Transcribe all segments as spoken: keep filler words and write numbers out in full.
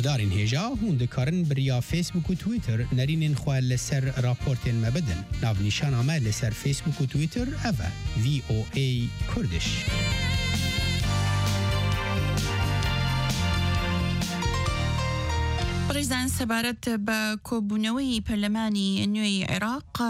هزارین هجا هون دکارن بریا فیسبوک و تویتر نرینین خواه لسر راپورتین مبدن ناو نیشان آمه لسر فیسبوک و تویتر اوه وی او ای کردش. برزان سبارت با کۆبوونەوەی پەرلەمانی نوێی عێراق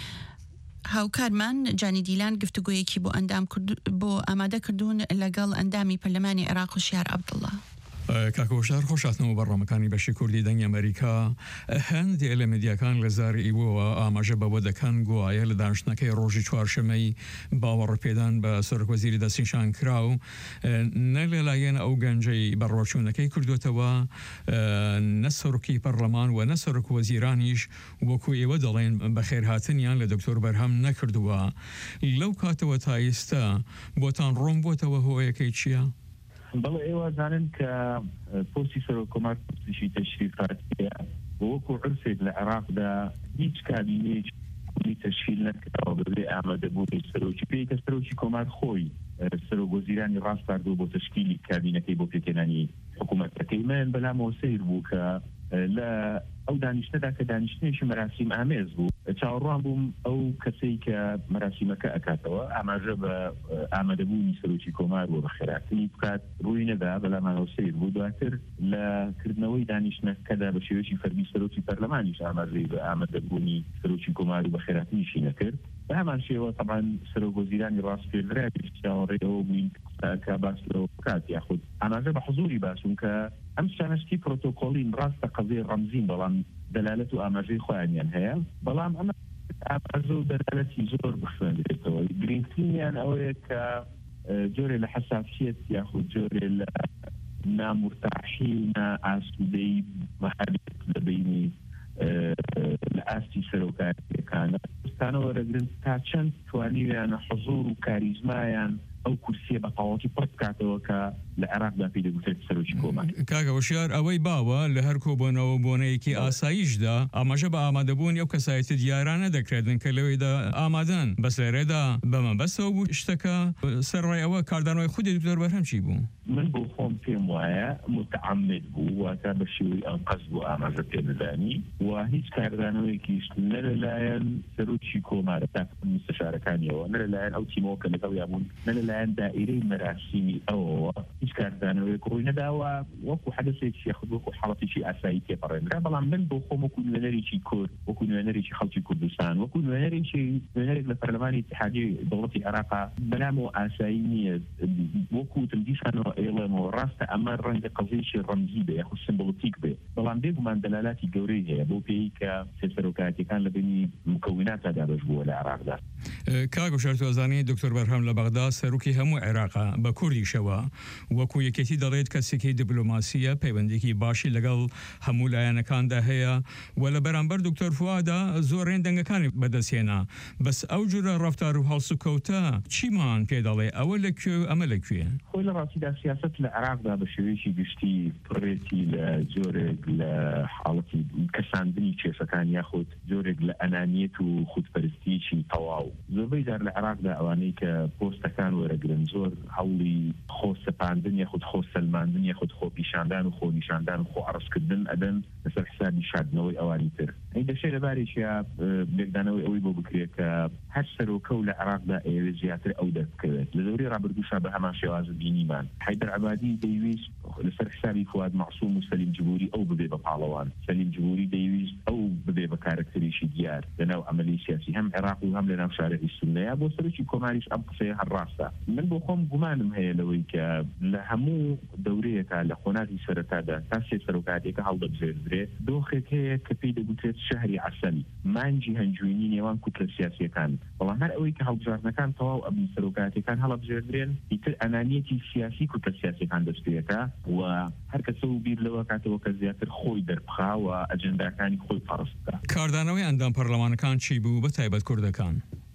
هاوکارمان جانی دیلان گفتوگویەکی بۆ ئەندام بۆ ئامادە کردوون لەگەڵ ئەندامی پەرلەمانی عێراق و شیار عەبدوڵڵا. کاکۆشار خۆشاتنەوە بەڕێمەکانی بەشی کوردی دەنگی ئەمریکا هەندێک لە میدیاکان لە زاری ئیوەوە ئاماژە بەوە دەکەن گوایە لە دانیشتنەکەی ڕۆژی چوارشەمەی باوەڕپێدان بە سەرۆکوەزیری دەستنیشان کرا و نە لەلایەن ئەو گەنجەی بەڕۆچوونەکەی کردوتەوە نە سەرۆکی پەرلەمان و نە سەرۆکوەزیرانیش وەکو ئێوە دەڵێن بەخێرهاتنیان لە دکتۆر بەرهەم نەکردووە. لەو کاتەوە تا ئێستا بۆتان ڕۆم بۆتەوە هۆیەکەی چییە؟ بەڵێ ئێوە زانن کە پۆستی سەرۆکۆمار پۆستیشی تەشریفاتیە وەکو عرفێک لە عێراقدا هیچ کابینەیەکی کولی تەشکیل نەکراوە بەبێ ئامادەبوونی سەرۆکی پێی کە سەرۆکی کۆمار خۆی سەرۆکوەزیرانی ڕاست کردووە بۆ تەشکیلی کابینەکەی بۆ پێکێنانی حکوومەتەکەی. من بەلامەوە سەیر بوو کە لە ئەو دانیشتەدا کە دانیشتنیشی مەراسیم ئامێز بوو چاوەڕوان بووم ئەو کەسەی کە مەراسیمەکە ئەکاتەوە ئاماژە بە ئامادەبوونی سەرۆکی کۆمار بۆ بەخێراتنی بکات ڕووی نەدا بەلامانەوە سەیر بوو. دواتر لە کردنەوەی دانیشتنەکەدا بە شێوەیەکی فەرمی سەرۆکی پەرلەمانیش ئاماژەی بە ئامادەبوونی سەرۆکی کۆمار و بەخێراتنیشی نەکرد. بە هەمان شێوە طبعا سەرۆکوەزیرانی ڕاستپێدراوی چاوەڕێەوە بووین کە باس لەوە بکات یاخود ئاماژە بە حزوری باسوون کە ئەم شانشتی پرۆتۆکۆڵین ڕاستە قەزەی ڕەمزین بەڵام دەلالەت و ئاماژەی خۆیانیان هەیە بەڵام ئەمە ئاماژە و دەلالەتی زۆر بخوێنرێتەوە. گرنگترینیان ئەوەیە کە جۆرێ لە حەساسیەت یاخود جۆرێ لە نامورتاحی و نائاسودەی مەحەبێت لە بینی لە ئاستی سەرۆکاتیەکانە ستانەوە دەگرن تا چەند توانیویانە حزور و کاریزمایان ئەو کورسیە بە قاوەتی پڕ بکاتەوە کە لە عێراقدا پێی دەگوترێت سەرۆکی کۆمار. کاکە وشیار ئەوەی باوە لە هەر کۆبوونەوە بۆنەیەکی ئاساییشدا ئاماژە بە ئامادەبوون ئەو کەسایەتی دیارانە دەکرێتن کە لەوەیدا ئامادەن بەس لێرەدا بەمەبەستەوە بوو شتەکە سەرڕای ئەوە کاردانەوەی خودی دکتۆر بەرهەم چی بوو؟ من بۆ خۆم پێم وایە متعەمد بوو واتە بە شێوەی ئەنقەز بوو ئاماژە پێدەدانی و هیچ کاردانەوەیەکیش نە لەلایەن سەرۆکی کۆمارە تا مستەشارەکانیەوە نە لەلایەن ئەو تیمەوە کە لەگەڵیان بوون نە لەلایەن دائیرەی مەراسیمی ئەوەوە هیچ کاردانەوەیەک ڕووی نەداوە وەکو حەدەسێکی یاخود وەکو حاڵەتێکی ئاسایی تێپەڕێنرا. بەڵام من بۆ خۆم وەکو نوێنەرێکی کورد وەکو نوێنەرێکی خەڵکی کوردستان وەکو نوێنەرێکی نوێنەرێک لە پەرلەمانی اتحادیەی دەوڵەتی عێراقا بەلامەوە ئاسایی نییە وەکو تمدیسانەوە ئێڵێمەوە ڕاستە ئەمە ڕەنگە قەزەیەکی ڕەمزی بێ یاخود سمبۆلیک بێ بەڵام بێگومان دەلالاتی گەورەی هەیە بۆ پێی کە سەرۆکاتیەکان لە بینی مکەوناتە دابەش بووە لە عێراقدا. کاگو شارتوازانی دکتۆر بەرهەم لە بەغدا سەرۆکی هەموو عێراقا بە کوردیشەوە وەکو یەکێتی دەڵێت کەسێکی دیپلۆماسیە پەیوەندێکی باشی لەگەڵ هەموو لایەنەکاندا هەیە و لە بەرامبەر دکتۆر فوادە زۆر ڕێندەنگەکانی بەدەستێنا بەس ئەو جورە ڕەفتار و هەڵسوکەوتە چیمان پێ دەڵێ ئەوە لەکوێ و ئەمە لەکوێ؟ خۆی لە ڕاستیدا سیاست لە عێراقدا بە شێوەیەکی گشتی پڕێتی لە جۆرێک لە حاڵەتی کەساندنی کێشەکان یاخود جۆرێک لە ئەنانیەت و خودپەرستیی تەواو زۆربەی جار لە عێراقدا ئەوانەی کە پۆستەکان وەرەگرن زۆر هەوڵی خۆسەپاندن یاخود خۆسەلماندن یاخود خۆپیشاندان و خۆنیشاندان و خۆ عەرزکردن ئەدەن لەسەر حسابی شاردنەوەی ئەوانی تر. ئەی دەشێت لەبارێکیە لێکدانەوەی ئەوەی بۆ بکرێت کە هەر سەرۆکە و لە عێراقدا ئێوە زیاتر ئەو دەبکەوێت. لە دەورەی ڕابردووشا بە هەمان شێوازە بینیمان حەیدەر عەبادی دەیویست لەسەر حسابی فواد مەعسووم و سەلیم جبوری ئەو ببێ بە پاڵەوان سەلیم جبوری دەیویست ئەو ببێ بە کارکتەریشی دیار لەناو ئەمەلی سیاسی هەم عێراق و هەم لەناو شارەی سونەیە بۆ سەرۆکی کۆماریش ئەم قسەیە هەر ڕاستە. من بۆ خۆم گومانم هەیە لەوەی کە لە هەموو دەورەیەکە لە خۆناغی سەرەتادا تا سێ سەرۆکاتێکە هەڵدەبژێردرێت دۆخێک هەیە کە پێی دەگوترێت شەهری عەسەل مانجی هەنجوینی نێوان کوتلە سیاسیەکان بەڵام هەر ئەوەی کە هەڵبژاردنەکان تەواو ئەبن سەرۆکاتەکان هەڵەبژێردرێن ئیتر ئەنانیەتی سیاسی کوتلە سیاسیەکان دەستپێکە و هەر کەسە و بیر لەوە کاتەوە کە زیاتر خۆی دەربخا و ئەجەنداکانی خۆی پەڕست بکات. کاردانەوەی ئەندام پەرلەمانەکان چی بوو بە تایبەت کوردەکان؟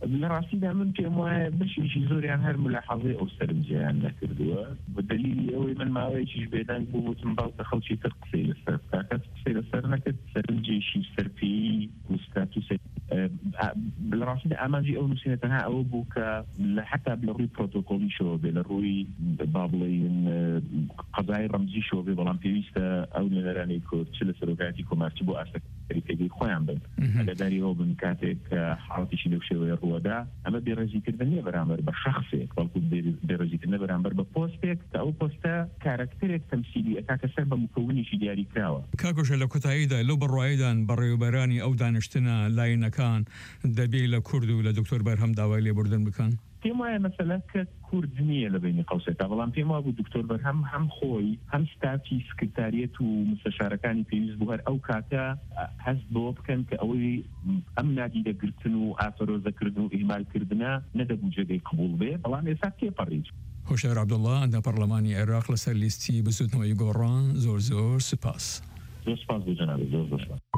بالراسي دائما في ما باش يجي زوريان هر ملاحظه او سرنجيان نكردوا بالدليل هو من ما يجي بيدان بو تنبال تخلشي تقصي للسر تقصي للسر نكد سرنجي شي سرفي وستاتوس بالراسي اماجي او نسيتها او بوكا حتى بالروي بروتوكول شو بالروي بابلين قضايا رمزي شو بلان بيستا او نراني كو تشل سروغاتي كومارتي بو اسك ريكي خويا بن هذا داري هو بن كاتك حالتي شي لو شويه رودا اما بيرزي كدني برامر بشخصي قالكو بيرزي كدني برامر ببوستك او بوستا كاركترك تمثيلي كاكسر بمكوني شي دياري كراوا كاكوش لو كتايدا لو برويدان بريو براني او دانشتنا لاين كان دبيل كردو لدكتور برهم داوالي بردن بكان فيما مثلا كردنية لبين قوسين طبعا فيما أبو الدكتور برهم هم خوي هم ستافي سكرتارية ومستشاركاني في يزبوهر أو كاتا حسب كان كأوي أم نادي دا قرتنو آفرو ذكردنو إهمال كردنا ندبو جدي قبول بيه طبعا يساك كي بريج هوشار عبد الله عند برلماني عراق لسر ليستي بزود نوعي قران زور زور سپاس زور سپاس بجنابي زور زور سپاس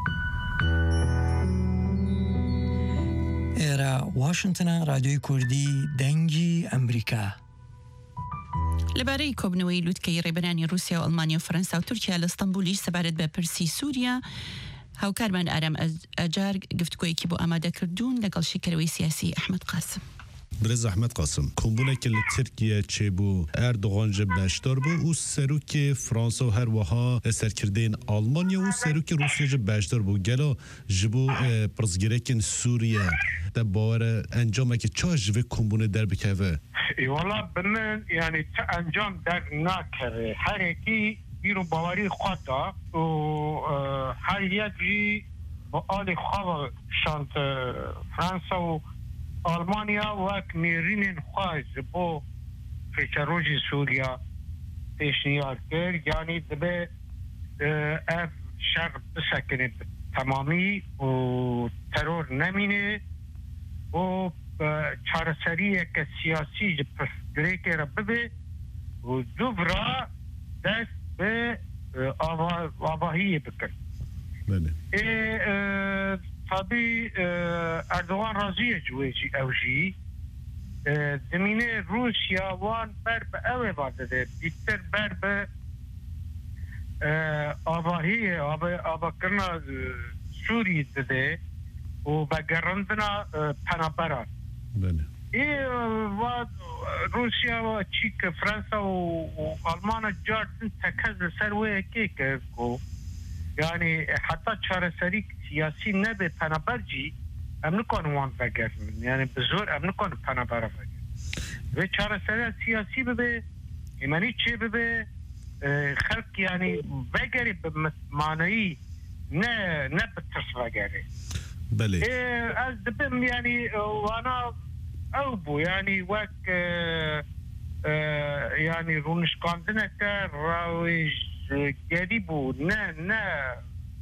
إيرا واشنطن راديو كردي دنجي أمريكا لبارەی کۆبنەوەی لووتکەی ڕێبەرانی رووسیا و ئەڵمانیا و فەرەنسا و تورکیا لە ئەستەمبولیش سەبارەت بە پرسی سووریا هاوکارمان ئارام ئەجار گفتگۆیەکی بۆ ئامادەکردوون لەگەڵ شیکەرەوەی سیاسی ئەحمەد قاسم. برز احمد قاسم کۆمبوونێکی لە ترکیە چێبوو ئەردۆغان ji بەشدار بوو û serokê Fransa û her wiha serkirdeyên Almanya û serokê Rûsya ji beşdar bû gelo ji bo pirsgirêkên Sûriye te bawer e encamekî çaş ji vê kombûnê derbikeve والله بمن يعني انجام در ناكر هركي يرو باوري خطا و هل يجي بقال خوا شانت فرنسا و ألمانيا وك نيرين خواج بو في شروج سوريا تشنيار كر يعني دبي اف شر بسكن تمامي و ترور نمينه و چارەسەریە کە سیاسی پرسگرێکی رە ببێ و دوورا دەست بە ئاواهیە بکرد تابی ئەردوغان ڕازیە جوێجی ئەوژی دمینێ رووسیا وان بەر بە ئەوێ با دەدێت بیتر بەر بە ئاواهیە ئاواکردنا سووری دەدێ و بە گەڕاندنا پەنابەران إيه روسيا وتشيك فرنسا وألمانيا جاردن تكز سروي كيك يعني حتى شهر سريك سياسي نبي بنابرجي أمنكون وان فجر يعني بزور أمنكون بنابر فجر في شهر سريك سياسي ببي إيماني شيء ببي خلق يعني فجري بمعنى نه نه بترس فجري بله إيه أزدبم يعني وأنا أوبو يعني وك آه آه يعني رونش كاندنا كراويج جديبو نا نا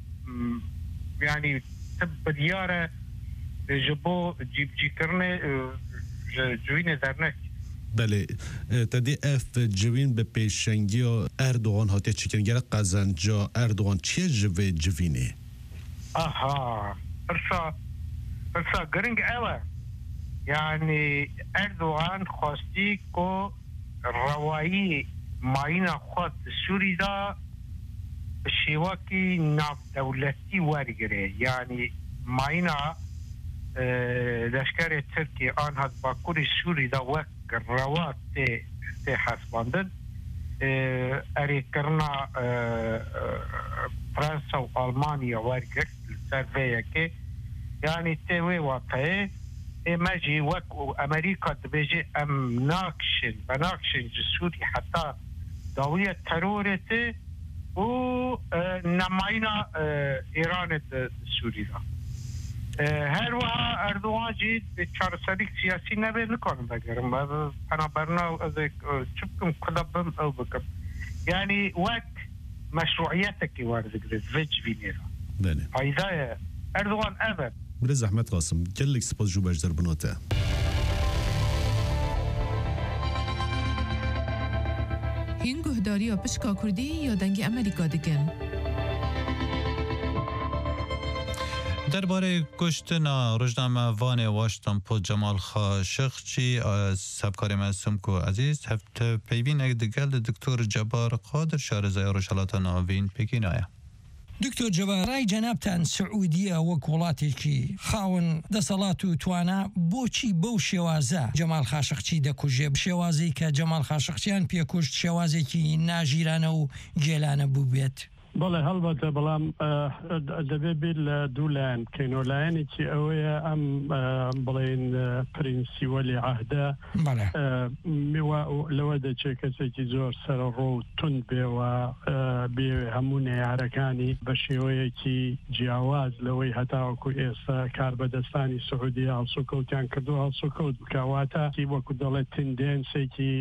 يعني تب ديارة جبو جيب جيكرنا جوين درنك بله تدی اف جوین به پیشنگی اردوغان هاتی چکن گره قزنجا اردوغان چیه جوی جوینه؟ آها برسا برسا گرنگ اوه يعني أردوغان خواستی کو روایی ماینا خود سوری دا شیواکی ناف دولتی ورگره يعني ماینا لشکر ترکی آن هد باکوری سوری دا وک روات تی تی حسباندن اری کرنا فرنسا و آلمانیا ورگره سرویه که يعني تيوي واقعي ماجي وك امريكا تبيجي ام ناكشن بناكشن جسوري حتى داوية ترورته و نماينا ايران السوري دا هر وها اردوغان جيد بچار سريك سياسي نبي نكون بگرم انا برنا شبكم كلبم او بكم يعني وك مشروعيتك وارد قرد فيج فينيرا بله فايدا اردوغان ابد برز احمد قاسم گلک سپاس جو بجدر بناته هین گهداری یا پشکا کردی یا دنگ امریکا دکن درباره کشتن روزنامه وان واشنگتن پست جمال خاشقچی سبکاری معصوم کو عزیز هفته پیوین اگه دگل دکتر جبار قادر شارزای روشالات ناوین پکین آیا دکتۆر جەبار ڕای جەنابتان سعودیە وەک وڵاتێکی خاوەن دەسەڵات و توانە بۆچی بەو شێوازە جەمال خاشقچی دەکوژێ شێوازەی کە جەمال خاشقچیان پێکوشت شێوازێکی ناژیرانە و گێلانە بوو بێت بەڵێ هەڵبەتە بەڵام دەبێت بێت لە دوو لایەن بکەین و لایەنێکی ئەوەیە ئەم بڵێن پرینسیوەلی عەهدە لەوە دەچێت کەسێکی زۆر سەرڕۆ و تند بێوە بێ هەموو نەیارەکانی بە شێوەیەکی جیاواز لەوەی هەتاوەکو ئێستا کاربەدەستانی سعودی هەڵسوکەوتیان کردو هەڵسوکەوت بکەواتە وەکو دەڵێت تندێنسێکی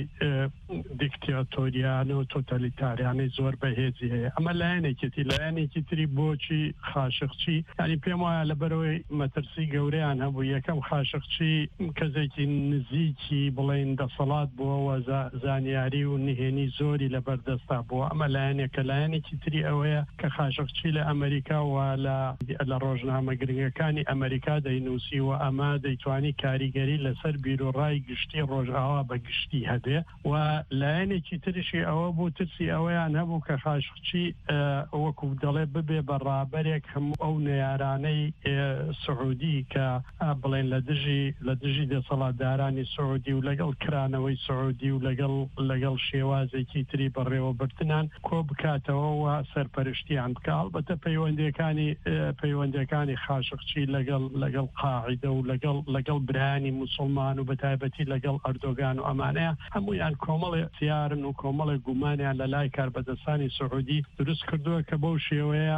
دیکتاتۆریانە و تۆتەلیتاریانەی زۆر بەهێزی هەیە ئەمە لایەنێکێتی لایەنێکی تری بۆچی خاشقچی ینی پێم وایە لەبەرەوەی مەترسی گەورەیان هەبوو یەکەم خاشقچی کەسێکی نزیکی بڵێن دەسەڵات بووەوە زانیاری و نهێنی زۆری لەبەردەستا بووە ئەمە لایەنێکە لایەنێکی تری ئەوەیە کە خاشقچی لە ئەمریکا و لە ڕۆژنامە گرنگەکانی ئەمریکا دەینووسی و ئەمە دەیتوانی کاریگەری لەسەر بیرۆڕای گشتی ڕۆژئاوا بە گشتی هەبێ و لایەنێکی تریشی ئەوە بوو ترسی ئەوەیان هەبوو کە خاشقچی وەکو دەڵێ ببێ بەڕابەرێک هەموو ئەو نەیارانەی سعودی کە بڵێن لە دژی لە دژی دەسەڵاتدارانی سعودی و لەگەڵ کرانەوەی سعودی و لەگەڵ لەگەڵ شێوازێکی تری بەڕێوەبرتنان کۆ بکاتەوە و سەرپەرشتیان بکە ئەڵبەتە پەیوەندیەکانی پەیوەندیەکانی خاشقچی لەگەڵ لەگەڵ قاعیدە و لەگەڵ لەگەڵ برانی موسڵمان و بەتایبەتی لەگەڵ ئەردۆگان و ئەمانەیە هەمویان کۆمەڵی سیارن و کۆمەڵی گومانیان لە لای کاربەدەستانی سعودی دروست کردووە کە بەو شێوەیە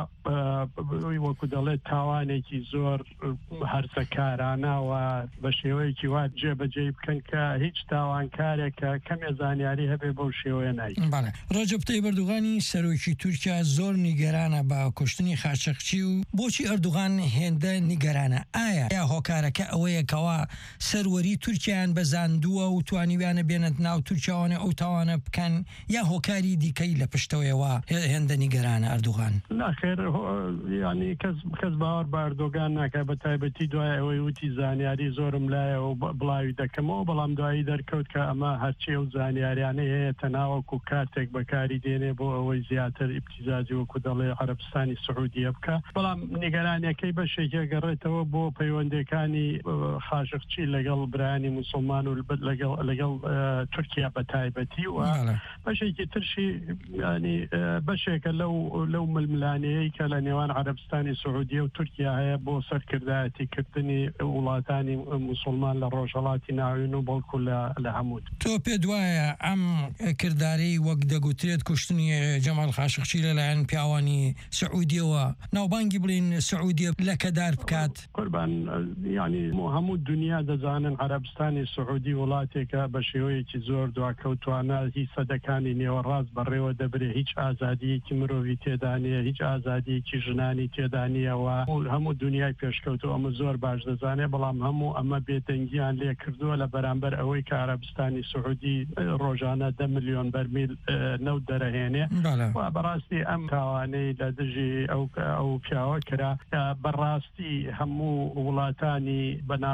وەکو دەڵێت تاوانێکی زۆر هەرسەکارانەوە بە شێوەیەکی وا جێبەجێ بکەن کە هیچ تاوانکارێک کە کەمێ زانیاری هەبێ بەو شێوەیە نای ڕەجەب تەیب ئەردوغانی سەرۆکی تورکیا زۆر نیگەرانە بە کوشتنی خاشقچی و بۆچی ئەردوغان هێندە نیگەرانە ئایا یا هۆکارەکە ئەوەیەکەوە سەروەری تورکیان بەزاندووە و توانیویانە بێنێت ناو تورکیاوانە ئەو تاوانە بکەن یا هۆکاری دیکەی لە پشتەوەیەوە هێندە نیگەرانە ئەردوغان ناخێر ینی کەس باوەڕ بە ئەردۆگان ناکە بە تایبەتی دوای ئەوەی وتی زانیاری زۆرم لایە و بڵاوی دەکەمەوە بەڵام دوایی دەرکەوت کە ئەمە هەرچی و زانیاریانە هەیە تەناوەکو کاتێک بەکاری دێنێ بۆ ئەوەی زیاتر ئیبتیزازی وەکو دەڵێ عەرەبستانی سعودیە بکە بەڵام نیگەرانیەکەی بەشێکی گەڕێتەوە بۆ پەیوەندەکانی خاشقچی لەگەڵ برانی موسڵمان و لەگەڵ تورکیا بە تایبەتی و بەشێکی ترشی ینی بەشێکە لەو لەو ململانەیەی کە لە نێوان عەرەبستانی سعودیە و تورکیا هەیە بۆ سەرکردایەتیکردنی وڵاتانی موسڵمان لە ڕۆژهەڵاتی ناوین و بەڵکو لە هەموو تۆ پێ دوایە ئەم کردداری وەک دەگوترێت کوشتنی جەمال خاشقچی لەلایەن پیاوانی سعودیەوە ناوبانگی بڵین سعودیە لەکەدار بکات قوربان ینی هەموو دنیا دەزانن عەرەبستانی سعودی وڵاتێکە بە شێوەیەکی زۆر دواکەوتوانە هی سەدەکانی نێوەڕاست بەڕێوە دەبرێ هیچ ئازادیەکی مرۆڤی تێدانە هیچ ئازادیەکی ژنانی تێدانیەوە هەموو دنیای پێشکەوت و ئەمە زۆر باش دەزانێ بەڵام هەموو ئەمە بێدەنگیان لێ کردووە لە بەرامبەر ئەوەی کە عەرەبستانی سعودی ڕۆژانە دە ملیۆن بەرمیل نەوت دەرەهێنێ بەڕاستی ئەم تاوانەی لە دژی ئەو پیاوە کرا بەڕاستی هەموو وڵاتانی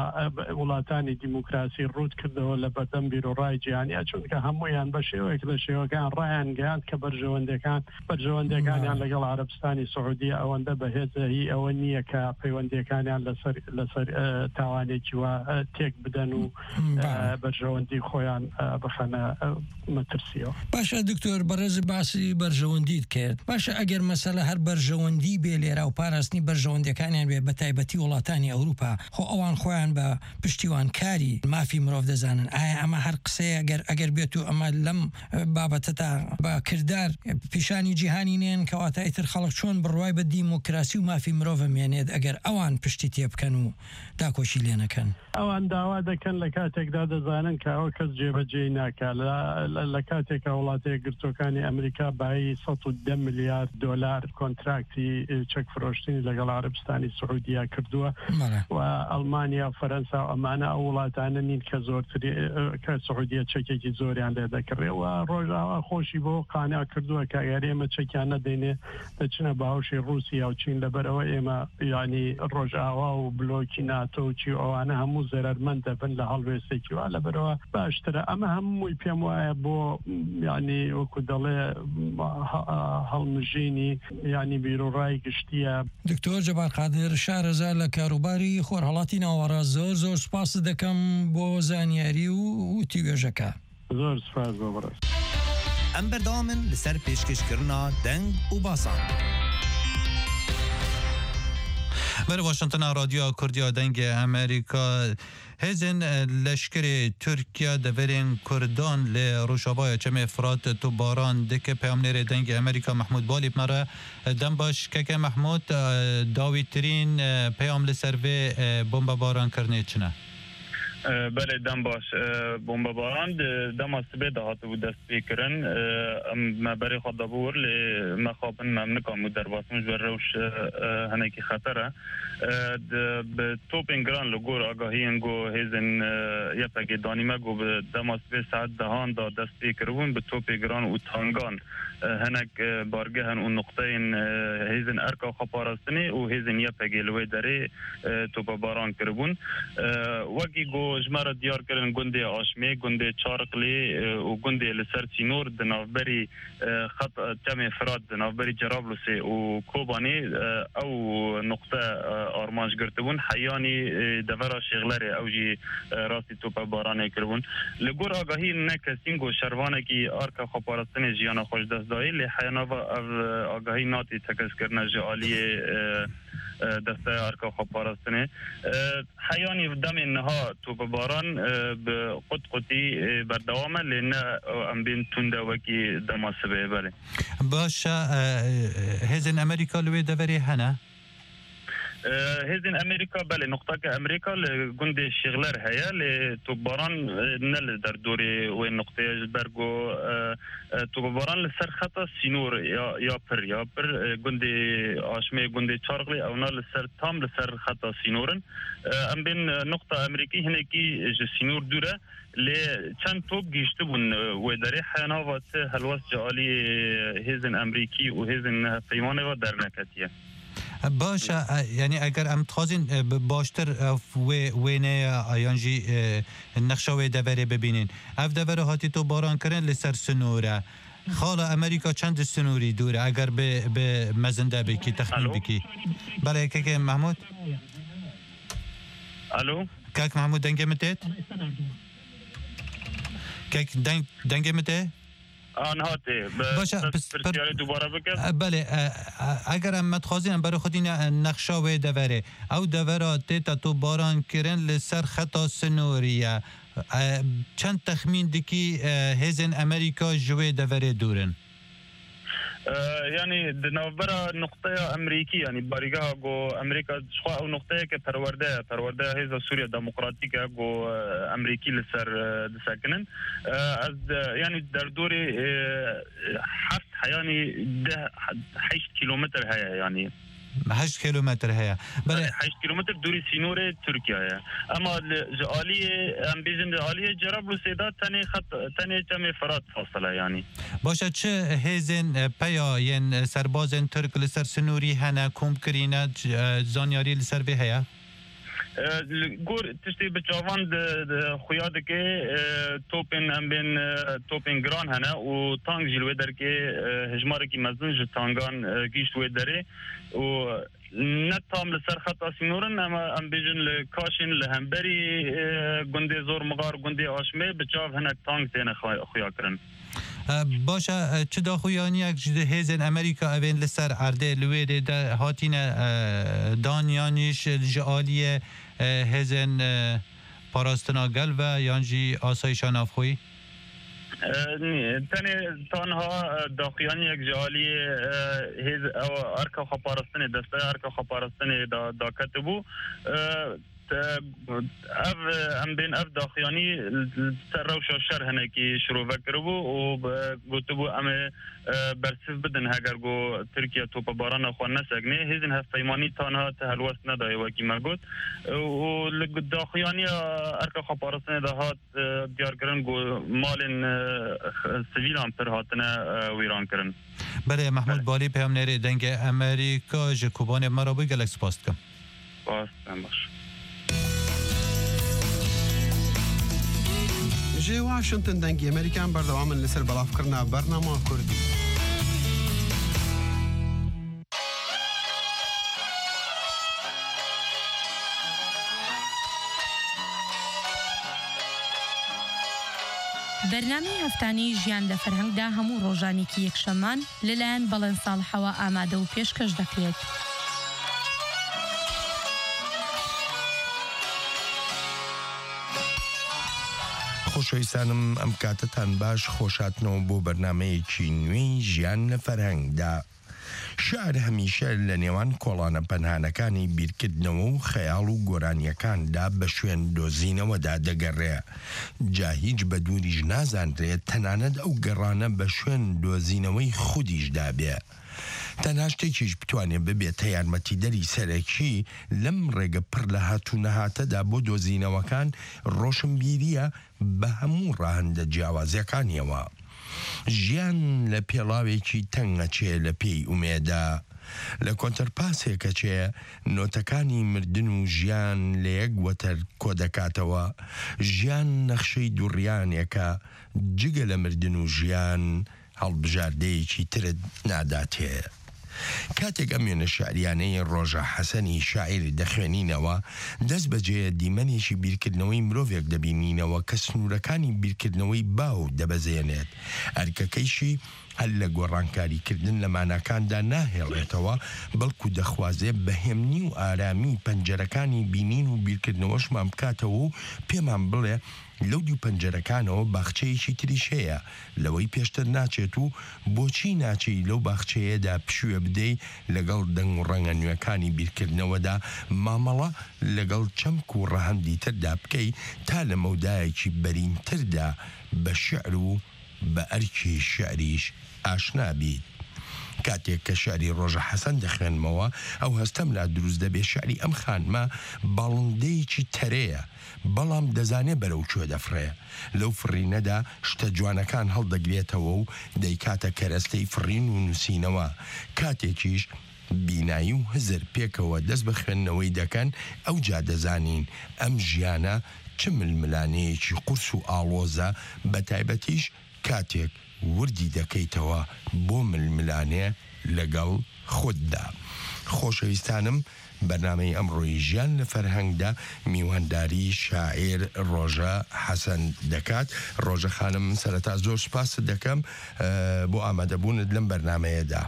وڵاتانی دیموکراسی ڕوود کردەوە لە بەردەم بیرۆڕای جیهانیە چونکە هەمویان بە شێوەیەک لە شێوەکان ڕایان گەیاند کە بەرژەوەندەکان بەرژەوەندەکانیان لەگەڵ عەرەبستانی سعودی ئەوەندە بەهێزە هی ئەوە نییە کە پەیوەندیەکانیان لەسەر لەسەر تاوانێکی وە تێک بدەن و بەرژەوەندی خۆیان بخەنە مەترسیەوە. باشە دکتۆر بەڕێز باسی بەرژەوەندیت کرد باشە ئەگەر مەسەلە هەر بەرژەوەندی بێ لێرە و پاراستنی بەرژەوەندەکانیان بێ بە تایبەتی وڵاتانی ئەوروپا خۆ ئەوان خۆیان بە پشتیوان کاری مافی مرۆڤ دەزانن ئایا ئەمە هەر قسەیە ئەگەر ئەگەر بێت و ئەمە لەم بابەتەتا بە کردار پیشانی جیهانی نێن کەواتە ئیتر خەڵک چۆن بڕوای بە دیموکراسی و مافی مرۆڤ مێنێت ئەگەر ئەوان پشتی تێ بکەن و داکۆشی لێ نەکەن ئەوان داوا دەکەن لە کاتێکدا دەزانن کە ئەوە کەس جێبەجێی ناکات لە کاتێکە وڵاتەیە گرتوەکانی ئەمریکا بای سەد و دە میلیارد دۆلار کۆنتراکتی چەک فرۆشتنی لەگەڵ عەرەبستانی سعودیا کردووە و ئەڵمانیا و فەرەنسا و ئەمانە ئەو وڵاتانە نین کە زۆرتری کە سعودیە چەکێکی زۆریان لێ دەکڕێەوە ڕۆژاوا خۆشی بۆ قانع کردووە کە ئەگەر ئێمە چەکیان نەدەین دێنێ دەچنە باوشی رووسیا و چین لەبەرەوە ئێمە ینی ڕۆژئاوا و بلۆکی ناتۆ و چی ئەوانە هەموو زەرمەند دەبن لە هەڵوێستێکی وا لەبەرەوە باشترە ئەمە هەمووی پێم وایە بۆ ینی وەکو دەڵێ هەڵمژینی ینی بیرۆڕای گشتیە. دکتۆر جەبار قادر شارەزا لە کاروباری خۆرهەڵاتی ناوەڕاست زۆر زۆر سپاس دەکەم بۆ زانیاری و تیوێژەکە. زۆر سپاس بۆ بەڕێز. ئەم بەردەوامن لەسەر پێشکەشکردنا دەنگ و باسان. بر واشنطن رادیو کردیا دنگ امریکا هزن لشکر ترکیه دورین کردان ل روشابای چم افراد تو باران دک پیامنر دنگ امریکا محمود بالی بناره دم باش که محمود داوی ترین پیام لسروی بمب باران کرنه چنه؟ بله دم باش بمب باران دم اسبه دهات بود دست بکرن ما برای خود دبور ل مخابن ممنوع کامو در واسمش بر روش هنکی خطره به توپین گران لگور آگاهی انگو هیزن یا پگی دانیمه گو به دم اسبه ساعت دهان دا دست بکرون به توپی گران و تانگان هنک بارگهن و نقطهین هیزن ارکا خپارستنی و هیزن یا پگی لوی داره توپ باران کربون وکی گو جمره دیار کردن گنده آشمی گنده چارقلی و گنده لسر سینور دنافبری خط تم فراد دنافبری جرابلوسی و کوبانی او نقطه آرمانج گرتبون حیانی دورا شغلره او جی راستی توپ بارانه کربون لگور آگاهی نکسین گو شروانه کی آرکا خپارستن جیانا خوش دست دایی لی حیانا آگاهی ناتی تکس کرنه جعالی دسته ارکا خپارستنه حیانی دم انها توپ باران به قد قطی بردوامه لنه ام بین تونده وکی دماسبه بله باشه هزین امریکا لوی دوری هنه؟ هزین امریکا بله نقطه که امریکا لگنده شغلر هیا لتوباران نل در دوری و نقطه برگو توباران لسر خطا سینور یا یا پر یا پر گنده آشمه گنده چارقلی او نال لسر تام لسر خطا سینورن ام بین نقطه امریکی هنکی سینور دوره ل چند توپ گیشته بون و داره حیانات هلوس جعالی هزین امریکی و هزین پیمانه و در نکتیه باشه یعنی اگر ام تخوازین باشتر و وینه آیانجی نقشه و دوره ببینین اف دوره هاتی تو باران کرن لسر سنوره خاله امریکا چند سنوری دوره اگر به مزنده بکی تخمین بکی بله که محمود الو که محمود دنگه متید که دنگه متید آنهاته باشه پرسیاری دوباره بکرد بله اگر هم متخوازین برای خودی نقشه و دوره او دوره تیتا تو باران کرن لسر خطا سنوریه چند تخمین دکی هزین امریکا جوی دوره دورن یعنی دنابرا نقطه امریکی یعنی باریگاه گو امریکا شخوا او نقطه که پرورده پرورده هیزا سوریا دموکراتیکه گو امریکی لسر دسکنن از یعنی در دوری هفت یعنی ده هشت کیلومتر هیا یعنی هشت کیلومتر هیا بله هشت کیلومتر دوری سینور ترکیه اما جعالی ام بیزن جعالی جرابلو سیدا تنی خط تنی چم فرات فاصله یعنی باشه چه هزین پیا ین سربازن ترک لسر سنوری هنه کوم کرینه زانیاری لسر به هیا گور تشتی بچوان د خویاد که توپن ام بین توپن گران هنه و تانگ جلوه در که هجمار کی مزن ج تانگان گیشت و داره و نتام لسر خطا سینورن اما ام بیجن لکاشن لهمبری گنده زور مغار گنده آشمه بچاو هنه تانگ تینه خویا کرن باشه چه دا خویانی یک جده هیزن امریکا اوین لسر عرده لویده ده هاتین دانیانیش جعالی هیزن پاراستنا گل و یانجی آسایشان افخوی؟ تنه تنها داخیانی یک جعالی هیز ارکا خپارستن دسته ارکا خپارستن دا, دا کتبو اف ام بين اف داخياني سروش الشر هناكي شروع فكربو وقلتبو ام برسف بدن هاگر گو ترکیه توپ باران اخوان نسگنه هزین هفتیمانی تانها تهلوست ندای وکی مرگوت و داخیانی ارکا خپارسنه دهات دیار کرن گو مالین سویلان پر هاتنه ویران کرن. بله محمود بالی پیام نری دنگ امریکا جکوبان مرابوی گلکس پاست کم. پاست کم باش. جي واشنطن دنگی امریکان بردوام لسر بلاف کرنا برنامه کردی. بەرنامەی هەفتانەی ژیان لە فەرهەنگدا هەموو ڕۆژانێکی یەکشەممان لەلایەن بەڵێن ساڵحەوە ئامادە و پێشکەش دەکرێت. خۆشەویستانم ئەم کاتتان باش خۆشاتنەوە بۆ بەرنامەیەکی نوێی ژیان لە فەرهەنگدا. شعر هەمیشە لە نێوان کۆڵانە پەنهانەکانی بیرکردنەوە و خەیاڵ و گۆرانیەکاندا بە شوێن دۆزینەوەدا دەگەڕێ. جا هیچ بە دووریش نازانرێت تەنانەت ئەو گەڕانە بە شوێن دۆزینەوەی خودیشدا بێ. تەنها شتێکیش بتوانێت ببێت یارمەتیدەری سەرەکی لەم ڕێگە پڕ لە هاتوو نەهاتەدا بۆ دۆزینەوەکان ڕۆشنبیریە بە هەموو ڕاهەندە جیاوازیەکانیەوە. ژیان لە پێڵاوێکی تەنگەچێ لە پێی ئومێدا. لە کۆنتەرپاسێکە چێ نۆتەکانی مردن و ژیان لە یەک وەتەر کۆ دەکاتەوە. ژیان نەخشەی دووڕیانێکە جگە لە مردن و ژیان هەڵبژاردەیەکی ترت ناداتێ. کاتێک ئەم وێنە شعریانەی ڕۆژە حەسەنی شاعری دەخوێنینەوە دەست بەجێ دیمەنێکی بیرکردنەوەی مرۆڤێک دەبینینەوە کە سنوورەکانی بیرکردنەوەی باو دەبەزێنێت. ئەرکەکەیشی هەل لە گۆڕانکاریکردن لە ماناکاندا ناهێڵێتەوە بەڵکو دەخوازێ بەهێمنی و ئارامی پەنجەرەکانی بینین و بیرکردنەوەشمان بکاتەوە و پێمان بڵێ لەو دوو پەنجەرەکانەوە باخچەیەکی تریش هەیە لەوەی پێشتر ناچێت و بۆچی ناچی لەو باخچەیەدا پشوێ بدەی لەگەڵ دەنگ و ڕەنگە نوێەکانی بیرکردنەوەدا مامەڵە لەگەڵ چەمک و ڕەهەندی تردا بکەی تا لە مەودایەکی بەرینتردا بە شعر و بە ئەرکی شعریش ئاشنا بیت. کاتێک کە شعری ڕۆژە حەسەن دەخوێنمەوە ئەو هەستەم لا دروست دەبێ شعری ئەم خانمە باڵندەیەکی تەرەیە بەڵام دەزانێ بەرەو کوێ دەفڕێ. لەو فڕینەدا شتە جوانەکان هەڵدەگرێتەوە و دەیکاتە کەرەستەی فڕین و نووسینەوە. کاتێکیش بینایی و هزر پێکەوە دەست بە خوێندنەوەی دەکەن ئەو جا دەزانین ئەم ژیانە چ ململانەیەکی قورس و ئاڵۆزە بە تایبەتیش کاتێک وردی دەکەیتەوە بۆ ململانێ لەگەڵ خوددا. خۆشەویستانم بەرنامەی ئەمڕۆی ژیان لە فەرهەنگدا میوانداری شاعیر ڕۆژە حەسەن دەکات. ڕۆژە خانم سەرەتا زۆر سوپاست دەکەم بۆ ئامادەبوونت لەم بەرنامەیەدا.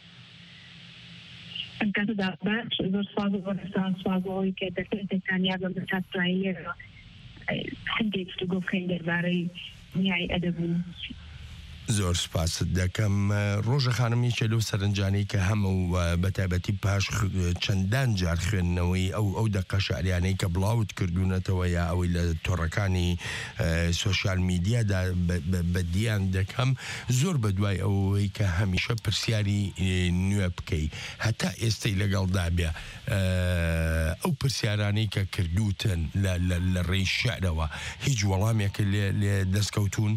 زۆر سپاس بۆ سوازەوەی کە دەکەیتەکانیا بە بەتاتڕاییەوە هەندێک گفتوگۆ بکەین دەربارەی نیای ئەدەب و زۆر سپاست دەکەم. ڕۆژە خانمی چێلو سەرنجانەی کە هەموو بەتایبەتی پاش چەندان جار خوێندنەوەی ئەو ئەو دەقە شعریانەی کە بڵاوت کردوونەتەوە یا ئەوەی لە تۆڕەکانی سۆشیال میدیادا بەدیان دەکەم زۆر بە دوای ئەوەی کە هەمیشە پرسیاری نوێ بکەی هەتا ئێستەی لەگەڵدا بێ ئەو پرسیارانەی کە کردوتن لە ڕێی شعرەوە هیچ وەڵامێکە لێ دەستکەوتون؟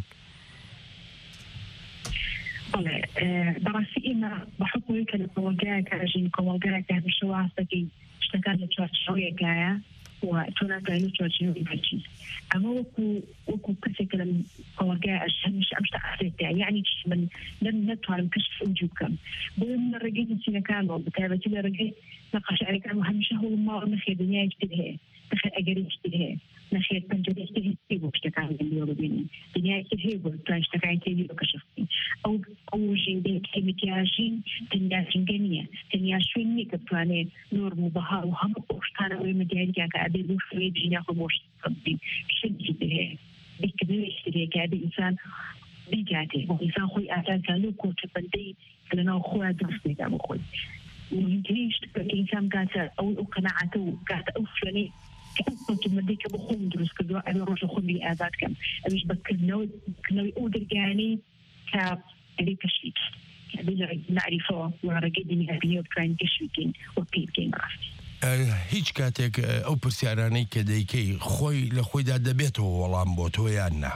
بەڕاستی ئێمە بەحکومی کە لە کۆمەلگایەکە ئەژین کۆمەلگایەکە هەمیشە واسەکەی شتەکان لە چوارچێوەیەکایە و تۆ ناتوانێت چوارچێوەی بچیت. ئەمە وەکو وەکو کەسێک لەم کۆمەلگای ئەژ هەمیشە ئەم شتە ئەسێتە یعنی من لەم نەتوانم کەشف ئەوجوو بکەم بۆ من لە ڕێگەی نووسینەکانەوە بەتایبەتی لە ڕێگەی نەقاشعەرەکان و هەمیشە هەوڵم ماوە نەخێ دنیایەکی تر هەیە نەخێر ئەگەرێکی تر هەیە نەخێر پەنجەرێکی هەیە بۆ شتەکان لەوە ببینین دنیایەکی تر هەیە بۆ توان شتەکانی تێبی بۆ کەشف بکەین. ئەو ئەو ژینگەی کێمیتیاژین تەنیا ژینگە نییە تەنیا شوێن نییە کە بتوانێت نۆرم و بەها و هەموو ئەو شتانەوەی مەدیاریکە کە ئەبێ بۆ شوێنی ژینیا خۆ بۆ شتەکە ببین شتێکی تر هەیە بیرکردنەوەیەکی تر هەیە کە ئەبێ ئینسان بیگاتێ بۆ ئینسان خۆی ئازادکات لەو کۆچەبەندەی کە لەناو خۆیان دروست بێدا بۆ خۆی مهمترین شت کە ئینسان گاتە ئەو ئەو قەناعەتە و گاتە ئەو شوێنەی كأنت مديك بخوم دروس كدوا أنا روح خوني آزاد كم أبيش بكنوي كنوي أودر يعني ك أبي كشفيك أبي نعرفه ورجدني أبي وكان كشفيكين وبيكين عرفتي هیچ کاتێک ئەو پرسیارانەی کە دەیکەی خۆی لە خۆیدا دەبێتەوە وەڵام بۆ تۆ یان نا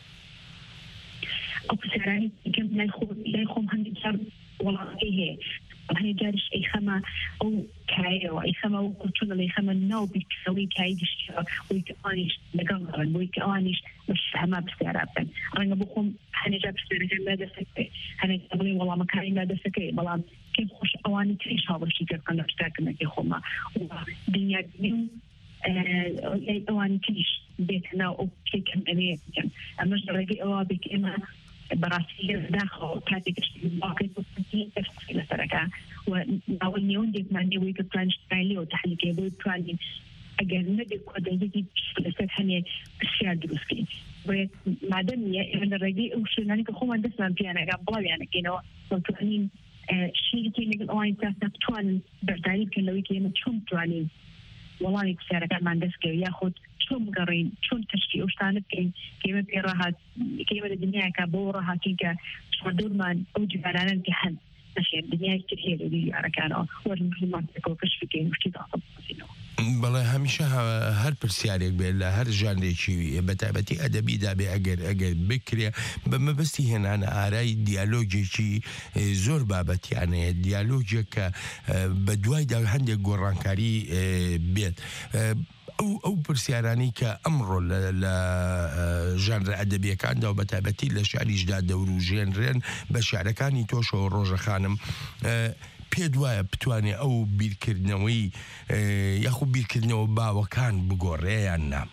ئەو پرسیارانی کەم لای خۆم هەندێک جار وەڵامی هەیە هەندێک جاریش ئەی خەمە ئەو کایەوە ئەی خەمە ئەو کوچونە لەی خەمە ناو بیکەوەی کایی گشتیەوە بۆی کە ئەوانیش لەگەڵ بن بۆی کە ئەوانیش بەش هەما پرسیارا بکەن ڕەنگە بۆ خۆم هەندێک جار پرسیارەکان لادەستەکەی هەندێک جار بڵێن وەڵامەکانی لادەستەکەی بەڵام كيف خوش أواني تريش هذا الشيء كنا بتاعنا كخوما ودنيا دنيا أواني تريش بيتنا أو شيء كم أني كم أما جرّي أوابك إما براسيل داخل كاتك باقي بسنتين تفصيل سرقة وناولنيون ديك معني ويك بلانش تايلي وتحليك يبوي بلانين أجل ندي كودا يجي بسلسل هني أشياء دروسكي ومعدن يا إبن الرجي وش يعني كخوما دسنا بيانا قبل يعني كنا وتوانين شيء كي نقول أوين تاسنا توان برداري كلوي كي متشوم توانين والله كسر كان ما ندسك ياخد شوم قرين شون تشكي وشتانك كي كي ما بيراها كي ما الدنيا كبورها كي ك شدود ما أوجب على أنا كحن ماشي الدنيا كتير اللي أركانه والمسلمات كوكش في كين وشتي تعصب فينه بەڵێ هەمیشە هەر پرسیارێک بێت لە هەر ژانێکی بەتابەتی ئەدەبی دابێ ئەگەر ئەگەر بکرێ بە مەبەستی هێنانە ئارای دیالۆگێکی زۆر بابەتیانەیە دیالۆگێک کە بە دوایدا هەندێک گۆڕانکاری بێت ئەو ئەو پرسیارانی کە ئەمڕۆ لە ژانرە ئەدەبیەکاندا و بەتابەتی لە شاریشدا دەوروژێنرێن بە شارەکانی تۆشەوە ڕۆژە خانم پێت وایە بتوانێت ئەو بیرکردنەوەی یاخو بیرکردنەوە باوەکان بگۆڕێیان نا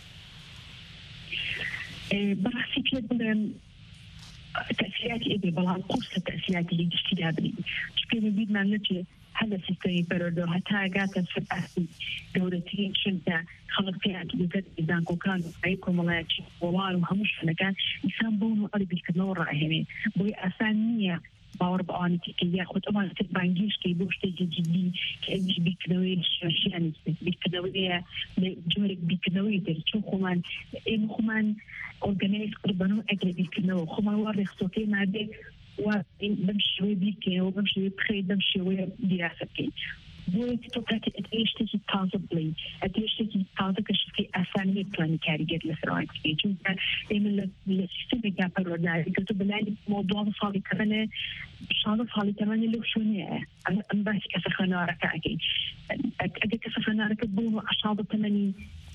بەڕاستی پێت بڵێم تەسیاتی ئێبێ بەڵام قورسە تەسیاتی لێ گشتیدا بری پێ بیرمان نەچێ هەلە سیستەمی پەرۆدۆ هەتا گاتە سەر ئاسی گەورەترین شتە خەڵک پێیان دەگەت زانکۆکان و ئەی کۆمەڵایەتی وەڵار و هەموو شوێنەکان ئینسان بۆن و ئەڵی بیرکردنەوە ڕاهێنێ بۆی ئاسان نییە باور بآنی که یا خود آن تر بانگیش که بوشته جدی که ایش بیکنوی شرشیانی بیکنوی جورک بیکنوی در چون خمان این خمان ارگانیز کربانو اگر بیکنو خمان وارد خطوکی ماده و بمشوی بیکنه و بمشوی بخیر بمشوی دراسه کی بوی تو کاتی اتیشتی که تازه بلی اتیشتی که تازه کشفی آسانی پلانی کاریگر لسرائیل کی چون ایمن لسیستمی که پروداری که تو بلایی موضوع صالی کنه شاید صالی کنه لو شونه ام بس کسی خناره که اگه کسی خناره که بو شاید تمنی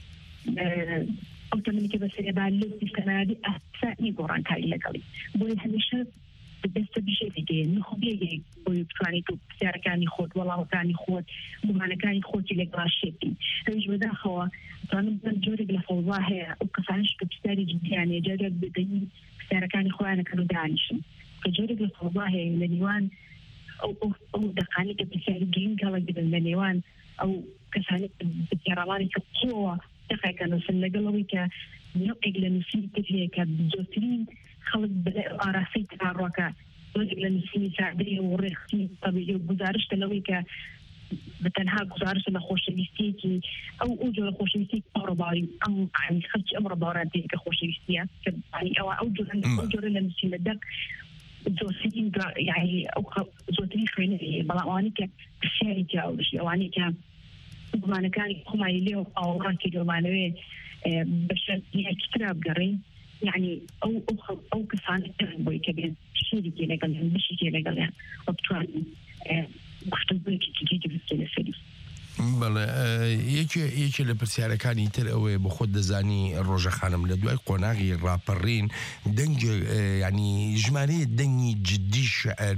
او تمنی که بس یبالو سیستمی آسانی گوران کاری لگالی بوی همیشه دەستە بژێ دێ نخبێ بۆی بتوانێت و پرسیارەکانی خۆت وەڵامەکانی خۆت گومانەکانی خۆتی لەگەڵا شێتی ئەویش بەداخەوە دەزانم بەم جۆرێک لە فەوزا هەیە ئەو کەسانش کە پرسیاری جدیانێ جارێک بدەنی پرسیارەکانی خۆیانەکەن و دانیشن کە جۆرێک لە فەوزا هەیە لە نێوان ئەو دەقانی کە پرسیاری گرنگ هەڵک بدەن لە نێوان ئەو کەسانی پرسیارەوانی کە قووە دەقەکەن وسن لەگەڵەوەی کە نوعێک لە نووسین تر هەیە کە زۆرترین خلق بدأ أراسي تحركة وجد لنسيني سعدي ورختي طبيعي وجزارش تلويك بتنها جزارش لخوشيستيكي أو أوجو لخوشيستيك أمرباري أم يعني خلش أمرباراتي كخوشيستيا يعني أو أوجو أوجو لنسيني لدك زوسين يعني أو زوتري خيني بلواني كشاري جاوش يعني ك بمعنى كان هم يليو أو رانكي جمانوي بس يعني كتاب قرين يعني أو أو أو كسان تنبوي كبير شركة لقلهم بشركة لقلهم وبتواني مختبرين كتير في التلفزيون. بەڵێ یەکی لە پرسیارەکانی تر ئەوەیە بە خۆت دەزانی ڕۆژە خانم لە دوای قۆناغی ڕاپەڕین دەنگ ینی ژمارەیە دەنگی جددی شعر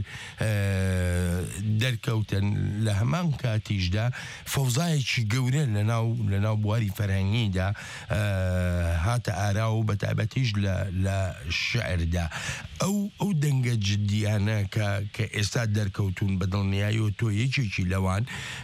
دەرکەوتن لە هەمان کاتیشدا فەوزایەکی گەورە لەناو لەناو بواری فەرهەنگیدا هاتە ئارا و بەتابەتیش لە شعردا ئەو ئەو دەنگە جددیانە کە ئێستا دەرکەوتون بەدڵنیایەوە تۆ یەکێکی لەوان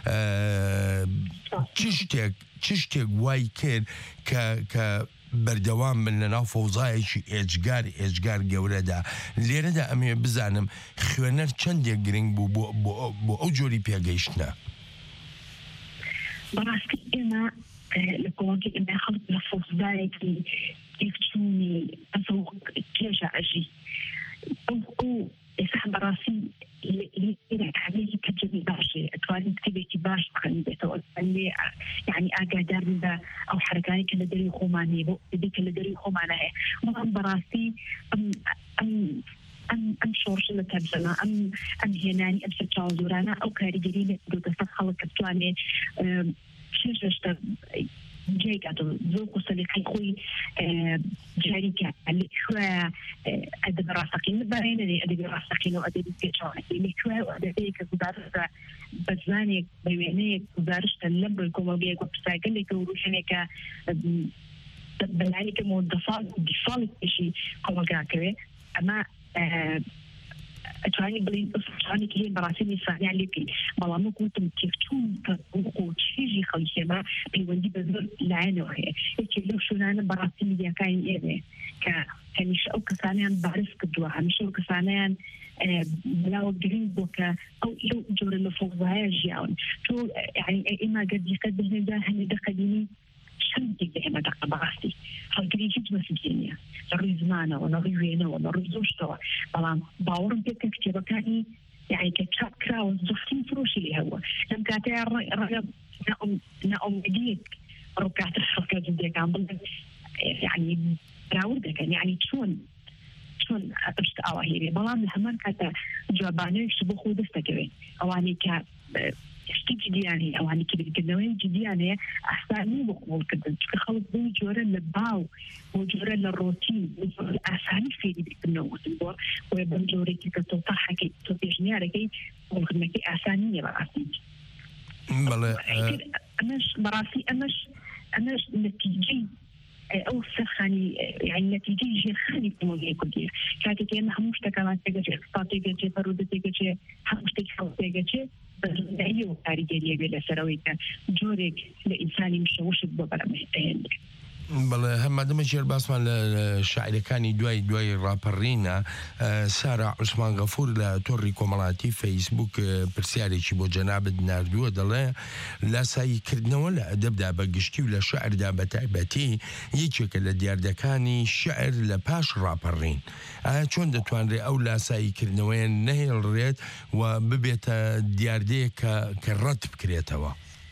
چ شتێک وای کرد کە بەردەوام من لەناو فەوزایەکی ئێجگار ئێجگار گەورەدا لێرەدا ئەمێ بزانم خوێنەر چەندێک گرنگ بوو بۆ ئەو جۆری پێگەیشتنە بەڕاستی ئێمە لكواكي إن خلط لفوز ذلك يفتوني أسوق تيجا أجي أو أو يسحب راسي اللي إذا عليه كجمي باشي أتواني كتبتي باش خليته اللي يعني أقدر ذا أو حركاني كلا دري خماني بو بدي كلا دري خمانه ما براسي أم أم أم أم شورش اللي تبزنا أم أم هناني أم ستجاوزورانا أو كاري جريمة دو تفخل كتواني شجرة جاي قاعد ذوق سليقي خوي جاريك اللي شوى أدب راسقين بعدين اللي أدب راسقين وأدب كشان اللي شوى وأدب كقدرة بزاني بيوانيك قدرة اللب الكومودية وبساقل لك وروحنك بالعليك موظفات بفالك شيء كومودية كذا أما أتواني بلين أتواني كذي براسيني صحيح عليكي والله ما كنت متفتون كوكو تيجي خليشة ما بيودي بذل لعنة وهي يكلو شو أنا براسيني يا كاين إيه ك كنيش أو كسانيان بعرف كدوا مش أو كسانيان بلاو جرين بوكا أو لو جور اللي فوق وهاجيون شو يعني إما قد يقدم هذا هني دخليني شنتي زي ما دق براسي هالقري جد مسكينيا نروي زمانه ونروي وينه ونروي زوجته طبعا باور بيك كتير كاني يعني كتشاب كراون زوجتين فروشي اللي هو لم كاتير رغب نأم نأم ديك ركعت الحركة ديك عم يعني راودك يعني شلون شلون أبشت أواهيري بلام الهمان كاتا جوابانه شبه دستكوي أواني ك اشتكي دياني او هني كده كدوين جدياني احساني بقول كده خلص بي جورا لباو وجورا للروتين احساني في دي بنو سبور وبنجوري كده توضح كي توتجني على وخدمه كي احساني براسي بلا امش براسي امش امش نتيجي او سخاني يعني نتيجه يجي خاني موجي كدير كاتي كان همش تكلمات تجي اقتصادي تجي فرود تجي همش تجي أيوة كاريجرية بلا سروية جورك لإنساني مشوش ببرة مهتين بله هم مادام جير باسمان الشاعر كان دوي دوي رابرينا سارة عثمان غفور لتوري كومالاتي فيسبوك برسيالي شي بو جناب ناردو دله لا ساي كردنا ولا ادب دا بقشتي ولا شعر دا بتعبتي يجيك لديار دكاني شعر لباش رابرين شلون دتوان ري او لا ساي كردنا وين نهي الريت وببيت ديار ديك كرتب كريتوا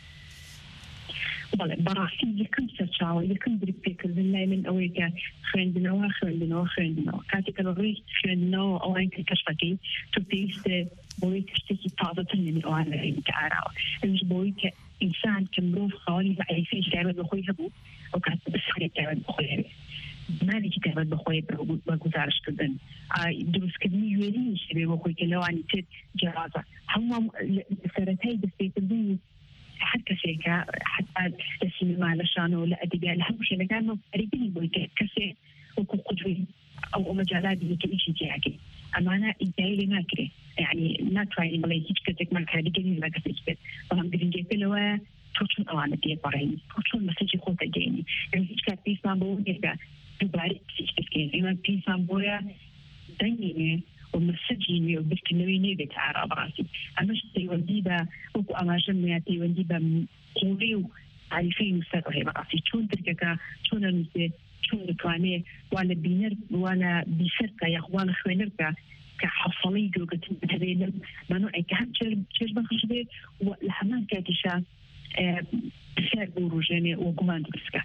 بله براسي يكون سرچاو يكون بريبيك زلنا من أويك خندنا وخندنا وخندنا كاتي كلوري خندنا أو أنك كشفتي تبيست بويك تشتكي طازة من أوانه متعارض مش بويك إنسان كمروف خالي بعيفين تعبد بخوي هبو أو كات بس خلي تعبد بخوي هبو ما لي تعبد بخوي بگزارش کردن درست کردنی یوری شبیه بخوی که لو عنی تد جرازة هم سرتای دستیتبی حتى شيء حتى السينما لشانه ولا أدبياء لهم شيء كانوا قريبين بويك كسي وكقدوي أو مجالات اللي كل شيء جاكي أما أنا إنتاجي ما كري يعني ما تراي ملاقيش كتك ما كاري جني ما كتجيب فهم قدين جيب لوا توشون أوانة دي برهين توشون مسجي خوته جيني يعني هيك كات بيس ما بقول كذا تبارك فيش كذا إما بيس ما بقوله دنيني ومسجيني وبالكنويني بتعرف راسي أما شيء وديبة وكو أماجن مياتي وديبة قوي وعارفين مستقبل راسي شون تركك شون المسي شون الكواني ولا بينر ولا بيسرك يا أخوان خوينرك كحصلي جوجت هذين ما نوعي كهم شر شر بخشبه والحمام كاتشا سر بروجاني وقمان بسكات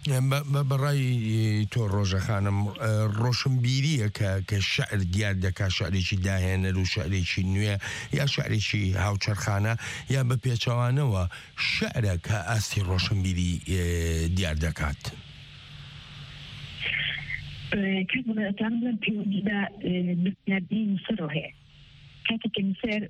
بەڕای تۆ ڕۆژە خانم ڕۆشنبیریە کە شعر دیار دەکا شعرێکی داهێنەر و شعرێکی نوێ یا شعرێکی هاوچەرخانە یا بە پێچەوانەوە شعرە کە ئاستی ڕۆشنبیری دیار دەکات كان تعمل في وجبة نبين سره كاتك مسير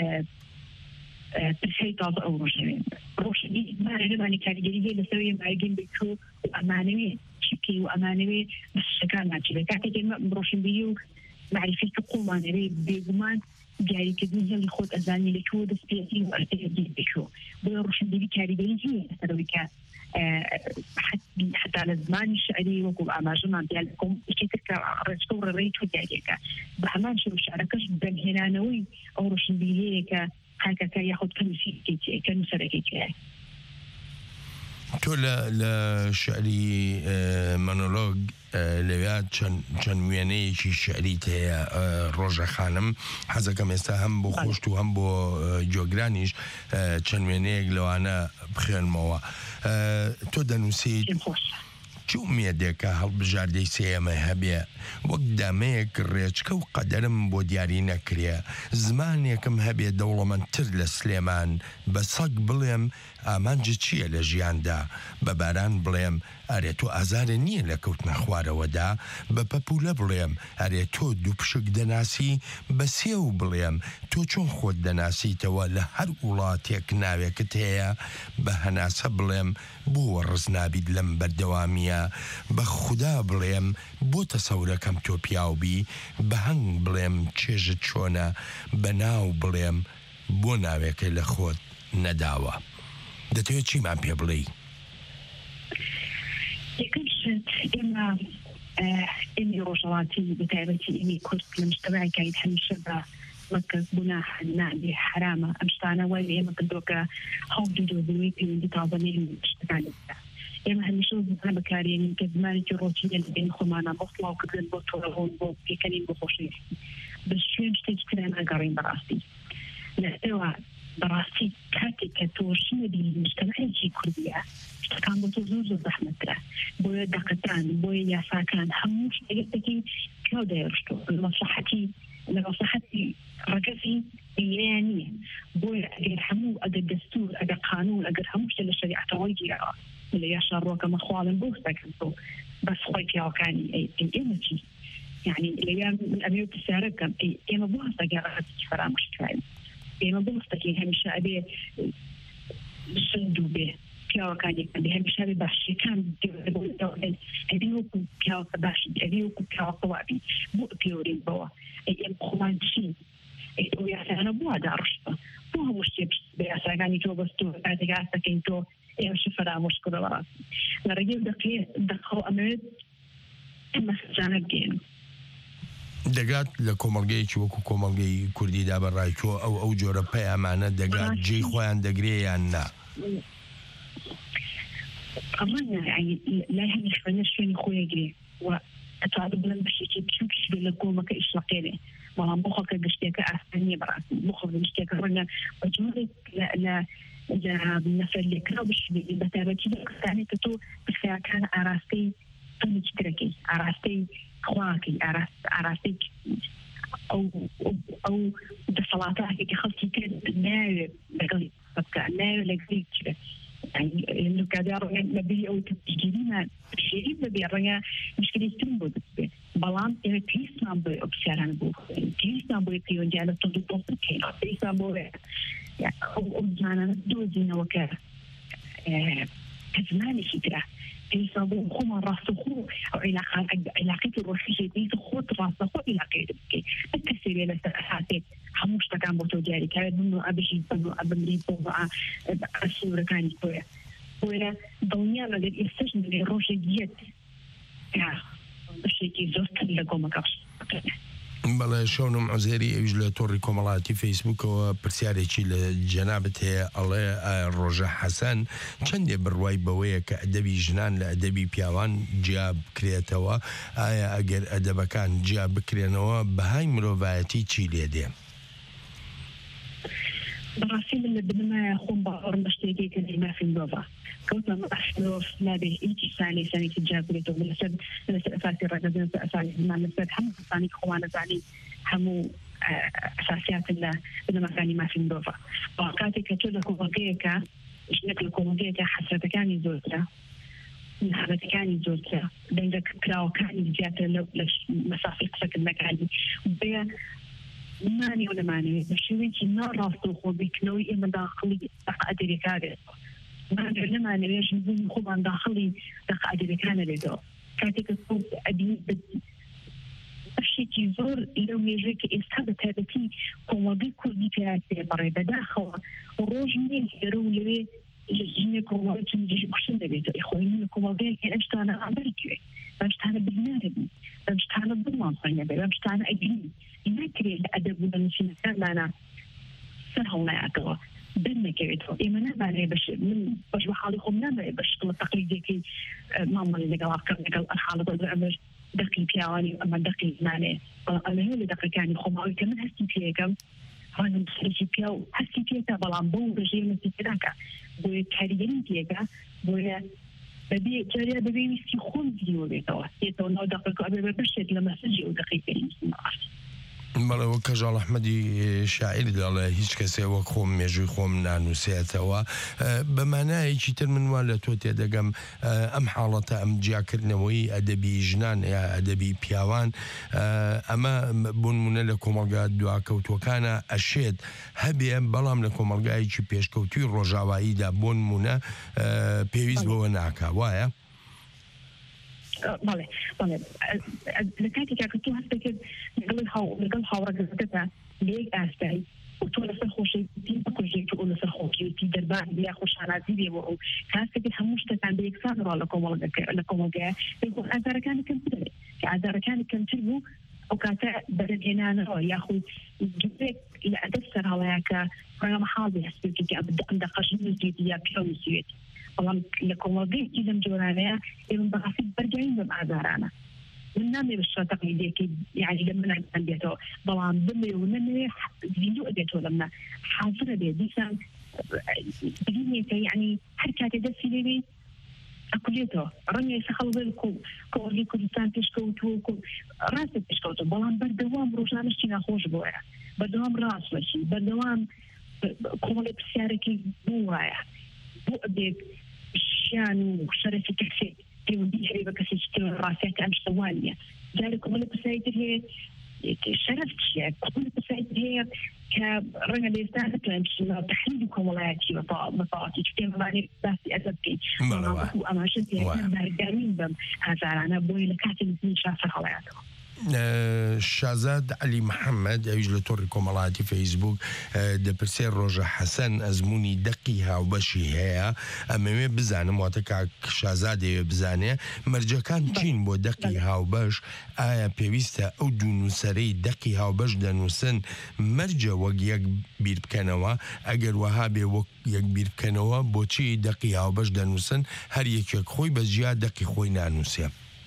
بشيء طازة أو روشنين روشنين ما أنا ماني كارجرية لسوي معجن بيكو وأمانوي شكي وأمانوي بس شكال ما تجي كاتك ما روشن بيو معرفة تقوم أنا بي بيجمان جاري كذي اللي خود أزاني لكو دس بيتي وأرتدي بيكو بروشن بيو كارجرية سوي كا حتى حتى على الزمان الشعري وقوم أماجنا ديالكم كتير رجور الريت وديالك بحمان شو شعركش بين هنا نوي أو روشن بيو كا هكا ياخد كم شيء كي كم سرقة كي تۆ لە شعری مۆنۆلۆگ لەوێت چەند وێنەیەکی شعریت هەیە ڕۆژە خانم حەزەکەم ئێستا هەم بۆ خۆشت و هەم بۆ جۆگرانیش چەند وێنەیەک لەوانە بخێنمەوە. تۆ دەنووسیت چ ئومێدێکە هەڵبژاردەی سێمە هەبێ وەک دامەیەک ڕێچکە و قەدەرم بۆ دیاری نەکرێ، زمانێکم هەبێ دەوڵەمەندتر لە سلێمان، بە سەگ بڵێم ئامانجە چییە لە ژیاندا، بە باران بڵێم ئەرێ تۆ ئازارە نییە لە کەوتنە خوارەوەدا، بە پەپولە بڵێم ئەرێ تۆ دوو پشک دەناسی، بە سێو بڵێم تۆ چۆن خۆت دەناسیتەوە، لە هەر وڵاتێک ناوێکت هەیە، بە هەناسە بڵێم بۆ ڕزنابیت لەم بەردەوامیە، بە خودا بڵێم بۆ تەسەورەکەم تۆ پیاوبی، بە هەنگ بڵێم چێژت چۆنە، بە ناو بڵێم بۆ ناوێکە لە خۆت نەداوە. دەتەوێت چیمان پێ بڵێ؟ یەکەم شت ئێمە ئێمی ڕۆژەڵاتی بەتایبەتی ئێمی کورد لە مجتەمەعێکین هەمیشە بە وەکە گوناح نابێ حرامە، ئەم شتانە وای لە ئێمە کردووە هەڵدی دۆزینەوەی پەیوەندی تازەنێ شتەکاندا. ئێمە هەمیشە زمان بەکارێنین کە زمانێکی ڕۆژینە لە بین خۆمانە بۆ سڵاوکردن بۆ تۆڕەهۆن بۆ پێکەنین بۆ خۆشەویستی بە شوێن شتێکی ترە ناگەڕین بەڕاستی. لەئێوە بەڕاستی کاتێک کە تۆشینە بینی مجتەمەعێکی کوردیە شتەکان بۆ تۆ زۆر زۆر زەحمەترە، بۆیە دەقەتان بۆیە یاساکان هەموو شتێکێکی پیاو دەیڕشتۆ لە مەسلحەتی لە مەسلحەتی ڕەگەزی ئێران نییە. بۆیە ئەگەر هەموو ئەگەر دەستور ئەگەر قانون ئەگەر هەموو شتە لە شەریعەتەوەی گیراوە لە یاشا ڕۆکەمە خواڵن بۆ شتەکەن تۆ بەس خۆی پیاوەکانی ئێمە چی یعنی لەیان من ئەبێ پرسیارە بکەم ئێمە بۆ هەستە گەڕەتی فەرامۆشکراین، ئێمە بۆ هەستەکەی هەمیشە ئەبێ سندوو بێ پیاوەکانی بێ هەمیشە بێ باشیەکان ئەبێ وەکو پیاوەکە باشی ئەبێ وەکو پیاوەکە وابی بۆ پێوەرین بەوە ئێمە خۆمان چین ئەو یاسانە بۆ داڕشتە بۆ هەموو شتێ بە یاساکانی تۆ بەستۆ کاتێک ئاستەکەین تۆ ئێمەش فەرامۆشکردەوە ڕاستی لە ڕێگەی دەخەو ئەمەوێت ئەمە سەجانە بگەین. دەگات لە کۆمەڵگەیەکی وەکو کۆمەڵگەی کوردیدا بەڕای تۆ ئەو ئەو جۆرە پەیامانە دەگات جێی خۆیان دەگرێ یان نا؟ لای هەمی خوێنە شوێنی خۆیەگرێ و ئەتوانێت بڵێن بەشێکی بچووکیش بێ لە کۆمەکە ئیشلەقێنێ، بەڵام بۆ خەڵکە گشتێکە ئاسان نییە بەڕاستی بۆ خەڵک گشتێکە ڕەنگە بە جۆرێک لە نەفەر لێکراو بشبێ بەتابەتی بە کەسانێک کە تۆ پرسیارەکان ئاراستەی تۆنێکی ترەکەی ئاراستەی خواکەی ئاراستەی ئەو دەسەڵاتەکێکی خەڵکی کرد ناوێت لەگەڵی بکە ناوێت لەگەڵی چرێت کادار لەبی ئەو تگیریمان شێری بەبێ ڕەنگە مشکلێتترم بۆ دەبێت، بەڵام ئێمە پێویستمان بۆ ئەو پرسیاران بۆ پێویستمان بۆی پەیوەندیان لە تۆ دوو بکەین پێویستمان بۆ ئەو زمانانە دۆزینەوە کە کە زمانێکی ترە پێویستمان بۆ خۆمان ڕاستەخۆ ئەو عیلاقەی ڕۆژیشی پێویستە خۆت ڕاستەخۆ عیلاقەی بکەیت ئەک کەسێ لێ لەسەر ئەساسێک هەموو شتەکان بۆ تۆ دیاریکراوێت بن و ئەبژی بن و ئەبمری بۆ ئەسوورەکانی خۆیە بۆیە دڵنیا لەگەر ئێستش لێ ڕۆژێک یەک بەشێکی زۆرتر لە کۆمەکە بەڵێ شەونم عوزێری ئەویش لە تۆڕی کۆمەڵاتی فەیسبوکەوە پرسیارێکی لە جەنابەت هەیە ئەڵێ ڕۆژە حەسەن چەندێ بڕوای بەوەیە کە ئەدەبی ژنان لە ئەدەبی پیاوان جیا بکرێتەوە، ئایا ئەگەر ئەدەبەکان جیا بکرێنەوە بەهای مرۆڤایەتی چی لێ دێ؟ بەڕاستی من لە بنمایە خۆم باوەڕم بە شتێکی کە مافی مرۆڤە کەوتە ئەشتۆف نابێ هیچی سانی سانێکی جیا بکرێتەوە لەسەر لەسەر ئەساسی ڕێگەزین ئەسانی زمان لەسەر هەموو کەسانی کە خۆوان دەزانی هەموو ئەساسیاتن لە بنەمەکانی مافی مرۆڤە. بەڵام کاتێک کە تۆ لە کۆمەڵگەیەکە ژنێک لە کۆمەڵگەیەکە حەسرەتەکانی زۆرترە، نەحەبەتەکانی زۆرترە، دەنگە کراوەکانی زیاتر لە مەسافەی قسەکردنەکانی بێ مانی و لەمانەوێت بە شێوەیەکی ناڕاست و خۆبیکردنەوەی ئێمە داخڵی دەقەدەریەکارێت مانێ لەمانەوێت ژبوون خۆمان داخڵی دەقەدەریەکانە بێتەوە کاتێککە تۆ ئەبی بەشێکی زۆر لەو مێژەیە کە ئێستا بە تایبەتی کۆمەڵگەی کوردی پێ بەڕێ بەداخەوە ڕۆژ نیە لێرە و لەوێ ژنێک کۆمەڵگەی جێژ کوشتن دەبێتەوە خۆی من کۆمەڵگەیەکی ئەم شتانە ئامبەرکوێت بەم شتانە بنارەبی بەم شتانە بڵمانخۆینە بێ بەم شتانە ئەگرین ناکرێت لە ئەدەب و لە نووسینەکانمانە سەر هەڵنایەتەوە دەرنەکەوێتەوە ئێمە نابانێ بەش من بەش بە حاڵی خۆم نامێ بە شکڵە تەقلیدێکی مامەڵی لەگەڵاکە لەگەڵ حاڵەتە ئەمەش دەقی پیاوانی ئەمە دەقی زمانێ ئەمە لە دەقەکانی خۆماوی کە من هەستی پێەکەم هەنم سەرکی پیا و هەستی پێێتە بەڵام بەو ڕژەیە مەسی پێداکە بۆیە کاریگەری پێەکە بۆیە بەبێ جاریا بەبێ ویستی خۆم دیوە بێتەوە هێتەوە ناو دەقەکە ئەبێ بەشێت لە مەسەجی و دەقیکەری مسلمانات بەڵەوە کەژاڵ ئەحمەدی شاعیر دەڵێ هیچ کەسێ وەک خۆم مێژووی خۆم نانووسێتەوە بەمانایەکی تر من وا لە تۆ تێدەگەم ئەم حاڵەتە ئەم جیاکردنەوەی ئەدەبی ژنان یا ئەدەبی پیاوان ئەمە بوونمونە لە کۆمەلگا دواکەوتوەکانە ئەشێت هەبێ بەڵام لە کۆمەلگایەکی پێشکەوتوی ڕۆژاواییدا بۆنمونە پێویست بەوە ناکا وایە؟ بەڵێ بەڵێ لە کاتێکا کە تۆ هەست دەکرد لەگەڵ هاوڕەگەزەکەتە لە یەک ئاستایی و تۆ لەسەر خۆشەویستی بکوژێت و لەسەر خۆشەویستی دەربان یا خۆشحالەتی بێەوە و کاتێک هەموو شتەکان بە یەکسان ڕا لە لە کۆمەلگایە ئازارەکانی کەمتر بێت کە ئازارەکانی کەمتر بوو ئەو کاتە بەرەهێنانەوە یاخود گوێک لە ئەدەب سەرهاڵەیە کە ڕێگەمە حاڵی هەستێتی ئەم دەقەژن نووسێتی یا پیا نووسێتی بەڵام لە کۆمەلگەیەکی لەم جۆرانەیە ئێمە بەڕاستی بەرگین بەم ئازارانە من نامێ بە تەقلیدێکی یعنی لە منە بێتەوە بەڵام بمێ و نەمێ زیندوو ئەبێتەوە لە منە حاضرە بێت دیسان ببینێتە یعنی هەر کاتێ دەستی لێوێ ئەکولێتەوە ڕەنگە سەخەڵ کۆڵی کوردستان پێشکەوتووە ڕاستە پێشکەوتەوە بەڵام بەردەوام ڕۆژانشتی ناخۆش بۆیە بەردەوام ڕاست بەشی بەردەوام کۆمەڵی پرسیارێکی بۆ وایە بۆ ئەبێت ژیان و شەرەفی کەسێ پەیوەندی هەبێ بە کەسێکی ڕاستیەکە ئەم شتەوانیە جارێ کۆمەڵی پرسیارێتر هەیە شەرەف چییە کۆمەڵی پرسیارێتر هەیە کە ڕەنگە لە ئێستا نەتوانین بچینەوە تەحلیلی کۆمەڵایەتی بەتەواتی شتێمەوانێ باسی ئەدەب بکەین ئەماشە بەرگامین بەم ئازارانە بۆیە لە کاتی نزمی شافەر هەڵەیاتەوە شازاد علی محەممەد ئەویش لە تۆڕی کۆمەڵاتی فەیسبوک دەپرسێ ڕۆژە حەسەن ئەزمموی دەقی هاوبەشی هەیە ئەمەوێ بزانم واتە کاک شازادەوێ بزانێ مەرجەکان چین بۆ دەقی هاوبەش ئایا پێویستە ئەو دوو نووسەرەی دەقی هاوبەش دەنووسن مەرجە وەک یەک بیر بکەنەوە ئەگەر وەها بێ وەک یەک بیر بکەنەوە بۆچی دەقی هاوبەش دەنووسن هەر یەکێک خۆی بەجیا دەقی خۆی نانووسێ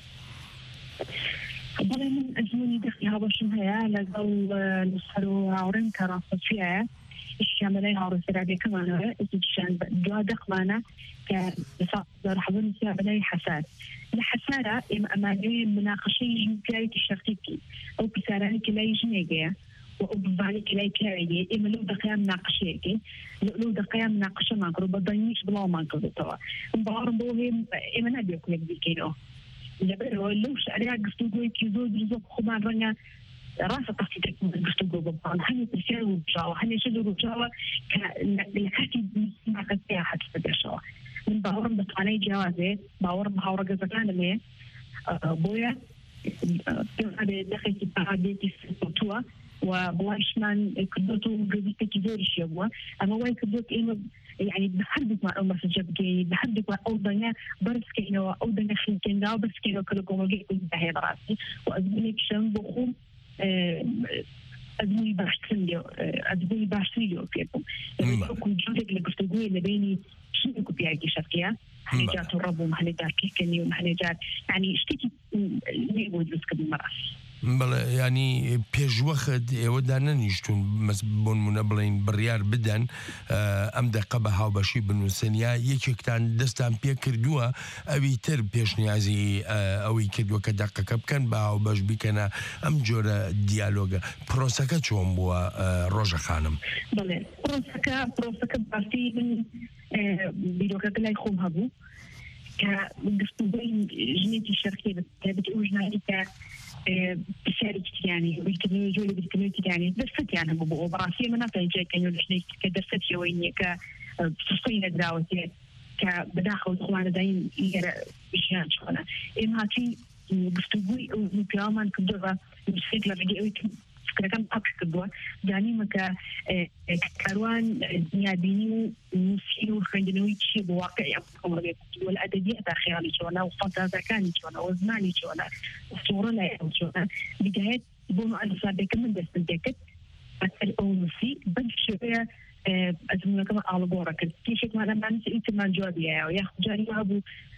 بەڵێ من ئەزمموی دەقی هاوبەشم هەیە لەگەڵ نووسەر و هاوڕێم کە ڕاستەچیایە ئیشیان بەلای هاوڕێسەرابیەکەمانەوە ئیشیان دوا دەقمانە کە ڕحبنسیا بەلای حەسار لە حەسارە ئێمە ئەمانەوێ مناقەشەی ژنکراوێتی شەخصی بکەین ئەو پرسیارانی کە لای ژنێگەیە و ئەو بزانانی کە لای پیاوێگەیە ئێمە لەو دەقەیان مناقەشەیەکەین لەو دەقەیان مناقەشەمان کرد بە دەنگیش بڵاومان کردێتەوە باوەڕم بۆ ئێمە نابێ کوێک بیکەینەوە لەبەرەوە لەو شعریا گفتوگۆیەکی زۆر زۆر خۆمان ڕەنگە ڕاستە تەقسیدێک گفتوگۆ بڵان هەنێ پرسیار ڕووبژاوە هەنێشە ڕووبژاوە کە لە کاتی ناقەت پێیا حەدس بدێشەوە من باوەڕم بە توانای جیاوازێ باوەڕم هاوڕەگەزەکانمێ بۆیە دەخێکی پەهادێکی سوتووە و بڵایشمان کردوت و گەزیتێکی زۆریشیە بووە ئەمە وای کردوت ئێمە يعني بحدك أو مسج بجي بحدك أو دنيا برسكينه أو دنيا خلكينه أو برسكينه كل كومجي كل ده براسي وأزمني كشان بخوم أزمني باشتريو أزمني باشتريو كيفهم كل جودك اللي بتقولي اللي بيني شنو كبيعي شكيا هنجات الرب ومهنجات كيكني ومهنجات يعني اشتكي اللي يقول لك بالمراسي بەڵێ ینی پێشوەخت ئێوەدا نەنیشتون بۆنمونە بڵین بڕیار بدەن ئەم دەقە بە هاوبەشی بنووسن یا یەکێکتان دەستان پێ کردووە ئەوی تر پێشنیازی ئەوەی کردووە کە دەقەکە بکەن بە هاوبەش بیکەنە ئەم جۆرە دیالۆگە پرۆسەکە چۆن بووە ڕۆژە خانم بڵێ پرۆسەکە پرۆسەکە باسی من بیرۆکەکە لای خۆم هەبوو کە گفتوگۆی ژنێکی شەرقی بەتایبەتی ئەو ژنانی کە بسیاری کتیانی بیرکردنەوەی جۆری بیرکردنەوەی کتیانی دەرفەتیان هەبوو بۆ بەڕاستی ئێمە ناتوانین جێگەین لە ژنێک کە دەرفەتیەوەی نییە کە سوستەی نەدراوەتێ کە بەداخەوت خۆوانەداین لێرە ژیان چۆنە ئێمە هاتووین گفتوگۆی ئەو پیاوەمان کردووە سێت لە ڕێگەی ئەوەی فکرەکەم پاک کردووە دانیمە کە کاروان دنیابینی و نووسی و خوێندنەوەی چیە بۆ واقعی ئەمڕۆ لە ئەدەبیەتە خەیاڵی چۆنە و فەنتازیەکانی چۆنە و زمانی چۆنە سوورە لای ئەو چۆنە بداهێت بۆ مؤلفاتێکە من دەست پێ کرد ئەسەر ئەو نووسی بەم شێوەیە ئەزمونەکەم ئاڵگۆڕە کرد کێشێکمان ئەمان ئیتمان جوابیایەوە یا جاری وابوو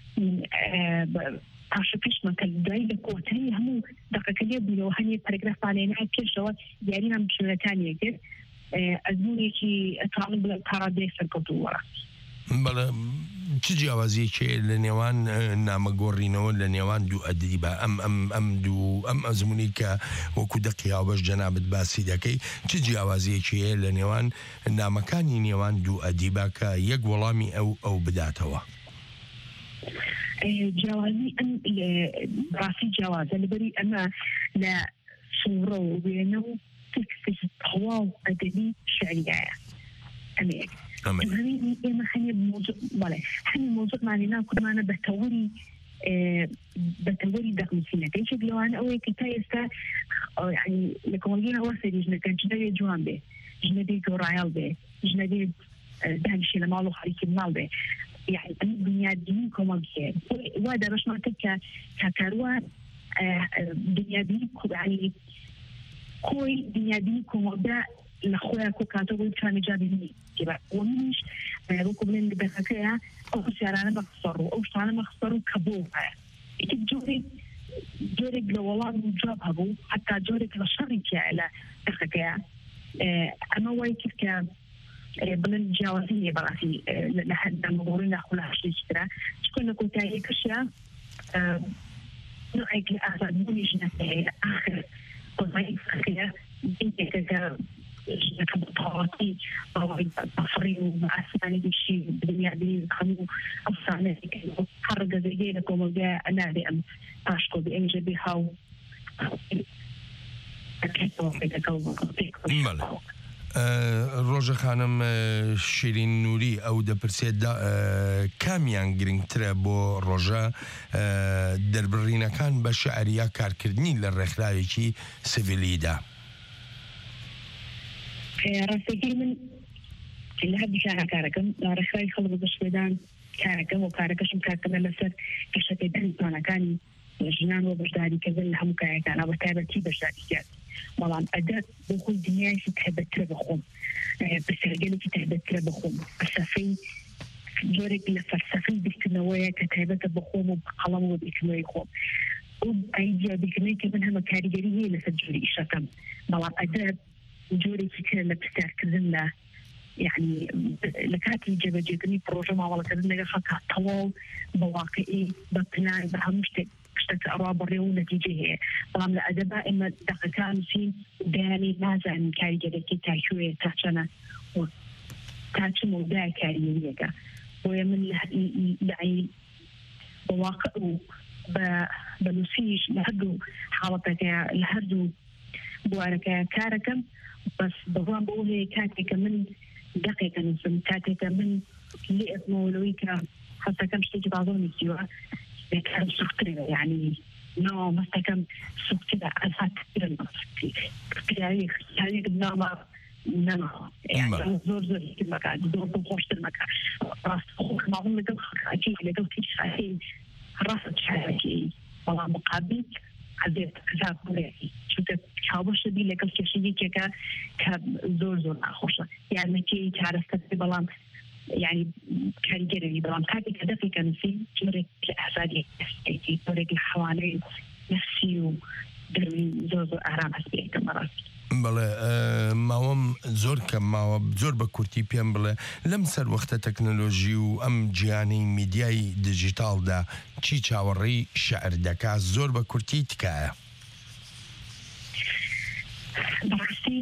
پاشەکەشمە کە دوای لە کۆتایی هەموو دەقەکە لێ بوویەوە هەنێ پەرگرافانێنای پێشەوە دیارینام بشونەکانی کرد ئەزمونێکی ئەتوانم بڵێم پارادەی سەرکەوتووەڕە بەڵێ چ جیاوازیەکێ لە نێوان نامەگۆڕینەوە لە نێوان دوو ئەدیبە ئەم ئەم ئەم دوو ئەم ئەزمموی کە وەکو دەقیاوبەش جەنابەت باسی دەکەی چ جیاوازیەکیە لە نێوان نامەکانی نێوان دوو ئەدیبە کە یەک وەڵامی ئەو ئەو بداتەوە جیاوازی ئەم ڕاستی جیاوازە لەبەری ئەمە لە سوورە و وێنە و تەواو ئەدەبی شعریایە ئەمەیە ئێمە هەنێ بەڵێ هەنی مۆزوعمانی ناو کورمانە بە تەوەری بە تەوەری دەقمسینەکە یەکێک لەوانە ئەوەیە کە تا ئێستا لە کۆمەلگەی هەوا سەری ژنەکە ژنەبێ جوان بێ ژنەبێ گۆڕایاڵ بێ ژنەبێ دانیشی لە ماڵ و خەریکی ماڵ بێ يعني بنيادين كوماجير وهذا باش نعطيك ككروان بنيادين يعني كوي بنيادين كوماجا لخويا كوكاتو كان جابني كذا ومش بقول لهم بحكاية أو سيارة مخسر أو سيارة مخسر كبوها تجوري جوري لوالله مجاب هبو حتى جوري لشركة على بحكاية أما وايد كان بلن جوازية براسي لحد المغورين أخولا عشرين شترا شكونا كنت هاي كشيا نوعيك لأخذ موني جناتي آخر قضايا فخيرة بنتي كذا جناك بطاقاتي أو بفري ومعساني بشي بدنيا بي خمو أفساني حرق زيجي لكم وجاء أنا بأم أشكو بأم جبي هاو أكيدو بيدا كوما مالا ڕۆژە خانم شیرین نووری ئەو دەپرسێت کامیان گرنگترە بۆ ڕۆژە دەربڕینەکان بە شعریا کارکردنی لە ڕێکخراوێکی سڤیلیدا ڕاستەکەی من لە هەردوو شارە کارەکەم ڕێکخراوی خەڵک بە شوێدان کارەکەم و کارەکەشم کارکردن لەسەر گەشتەپێدانی توانەکانی ژنان و بەشداریکردن لە هەموو کارەکان بە تایبەتی بەشداریکرد بەڵام ئەدەت بۆ خۆی دنیایشی تایبەتترە بخۆم بەسەرگەلێکی تایبەتترە بخۆم فەلسەفەی جۆرێک لە فەلسەفەی بیرکردنەوەیە کە تایبەتە بخۆم و قەڵەم و بیرکردنەوەی خۆم ئەو ئایدیا بیرکردنەوەی کە من هەمە کاریگەری هەیە لەسەر جۆری ئیشەکەم بەڵام ئەدەت جۆرێکی ترە لە پرسیارکردن لە يعني لكاتي جبجتني بروجه ما والله كذا نجا خا طوال بواقعي بقناع بهمشتك اشتك أراب الريو نتيجة هي طبعا الأدباء إما دقة كان في داني ماذا عن كاري جدك تاشوية تاشنا وتاش موضوع كاري يجا ويمن لعي بواقع بنسيج لهدو حالتك لهدو بوارك كاركم بس بضام بقول كاتك من دقيقة نسم كاتك من لقيت مولويك حتى كم شيء بعضهم يسوى كان سكتري يعني نو مثلا كم سكتري أسات كتير كتير يعني بنام نام يعني زور زور المكان زور بخوش المكان راس خوك ما هم لقوا خاكي لقوا كل شيء راس شيء والله مقابل عزيز كذا كله شوف كابوش دي لقوا كل شيء كذا كزور زور خوشة يعني كي تعرف تبلان يعني كان جري بلان كاتي كذا في كان في جورك الأحسادي نفسي جورك الحوالي نفسي ودري زوز أعرام حسبي كمرات بەڵێ ماوەم زۆر کەم ماوە زۆر بە کورتی پێم بڵێ لەم سەر وەختە تەکنۆلۆژی و ئەم جیهانی میدیای دیجیتالدا چی چاوەڕێی شەعر دەکات زۆر بە کورتی تکایە بەڕاستی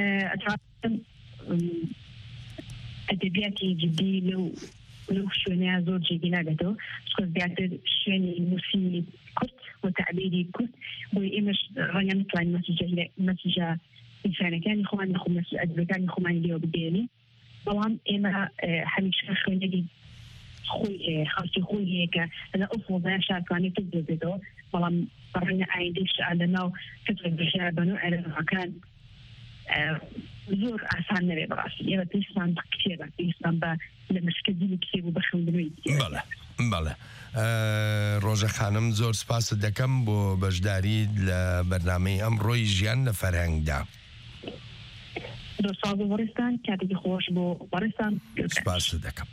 ئەدەبیاتی جدی لەو لەو شوێنەیە زۆر جدی ناگەتەوە چکە زیاتر شوێنی نووسینی کورد و تعبیری کورد بۆی ئێمەش ڕەنگە نتوانین مەسیجە ئینسانەکانی خۆمان نەخۆ ئەدەبەکانی خۆمانی لێوە بدێنین بەڵام ئێمە هەمیشە خوێنەری خۆی هەیە خەڵکی خۆی هەیە کە لە ئەو فۆزایە شارکوانێت دەبێتەوە بەڵام ڕەنگە ئایندەی شعر لەناو فترە بەشار بەنوو ئەرەبەکان زۆر ئاسان نەبێ بەڕاستی ئێمە پێویستمان بە کتێبە پێویستمان بە لە مشکردنی کتێب و بە خوێندنەوەی بەڵێ بەڵێ ڕۆژە خانم زۆر سپاست دەکەم بۆ بەشداری لە بەرنامەی ئەمڕۆی ژیان لە فەرهەنگدا دۆ ساڵ بەڕێستان کاتێکی خۆش بۆ بەڕێستان سپاس دەکەم.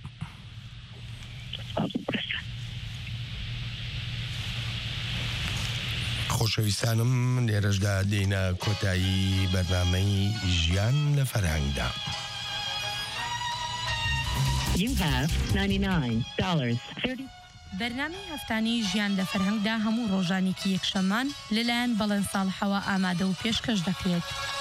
خۆشەویستانم لێرەشدا دێنە کۆتایی بەرنامەی ژیان لە فەرهەنگدا. بەرنامەی هەفتانەی ژیان لە فەرهەنگدا هەموو ڕۆژانێکی یەکشەمان لەلایەن بەڵێن ساڵحەوە ئامادە و پێشکەش دەکرێت.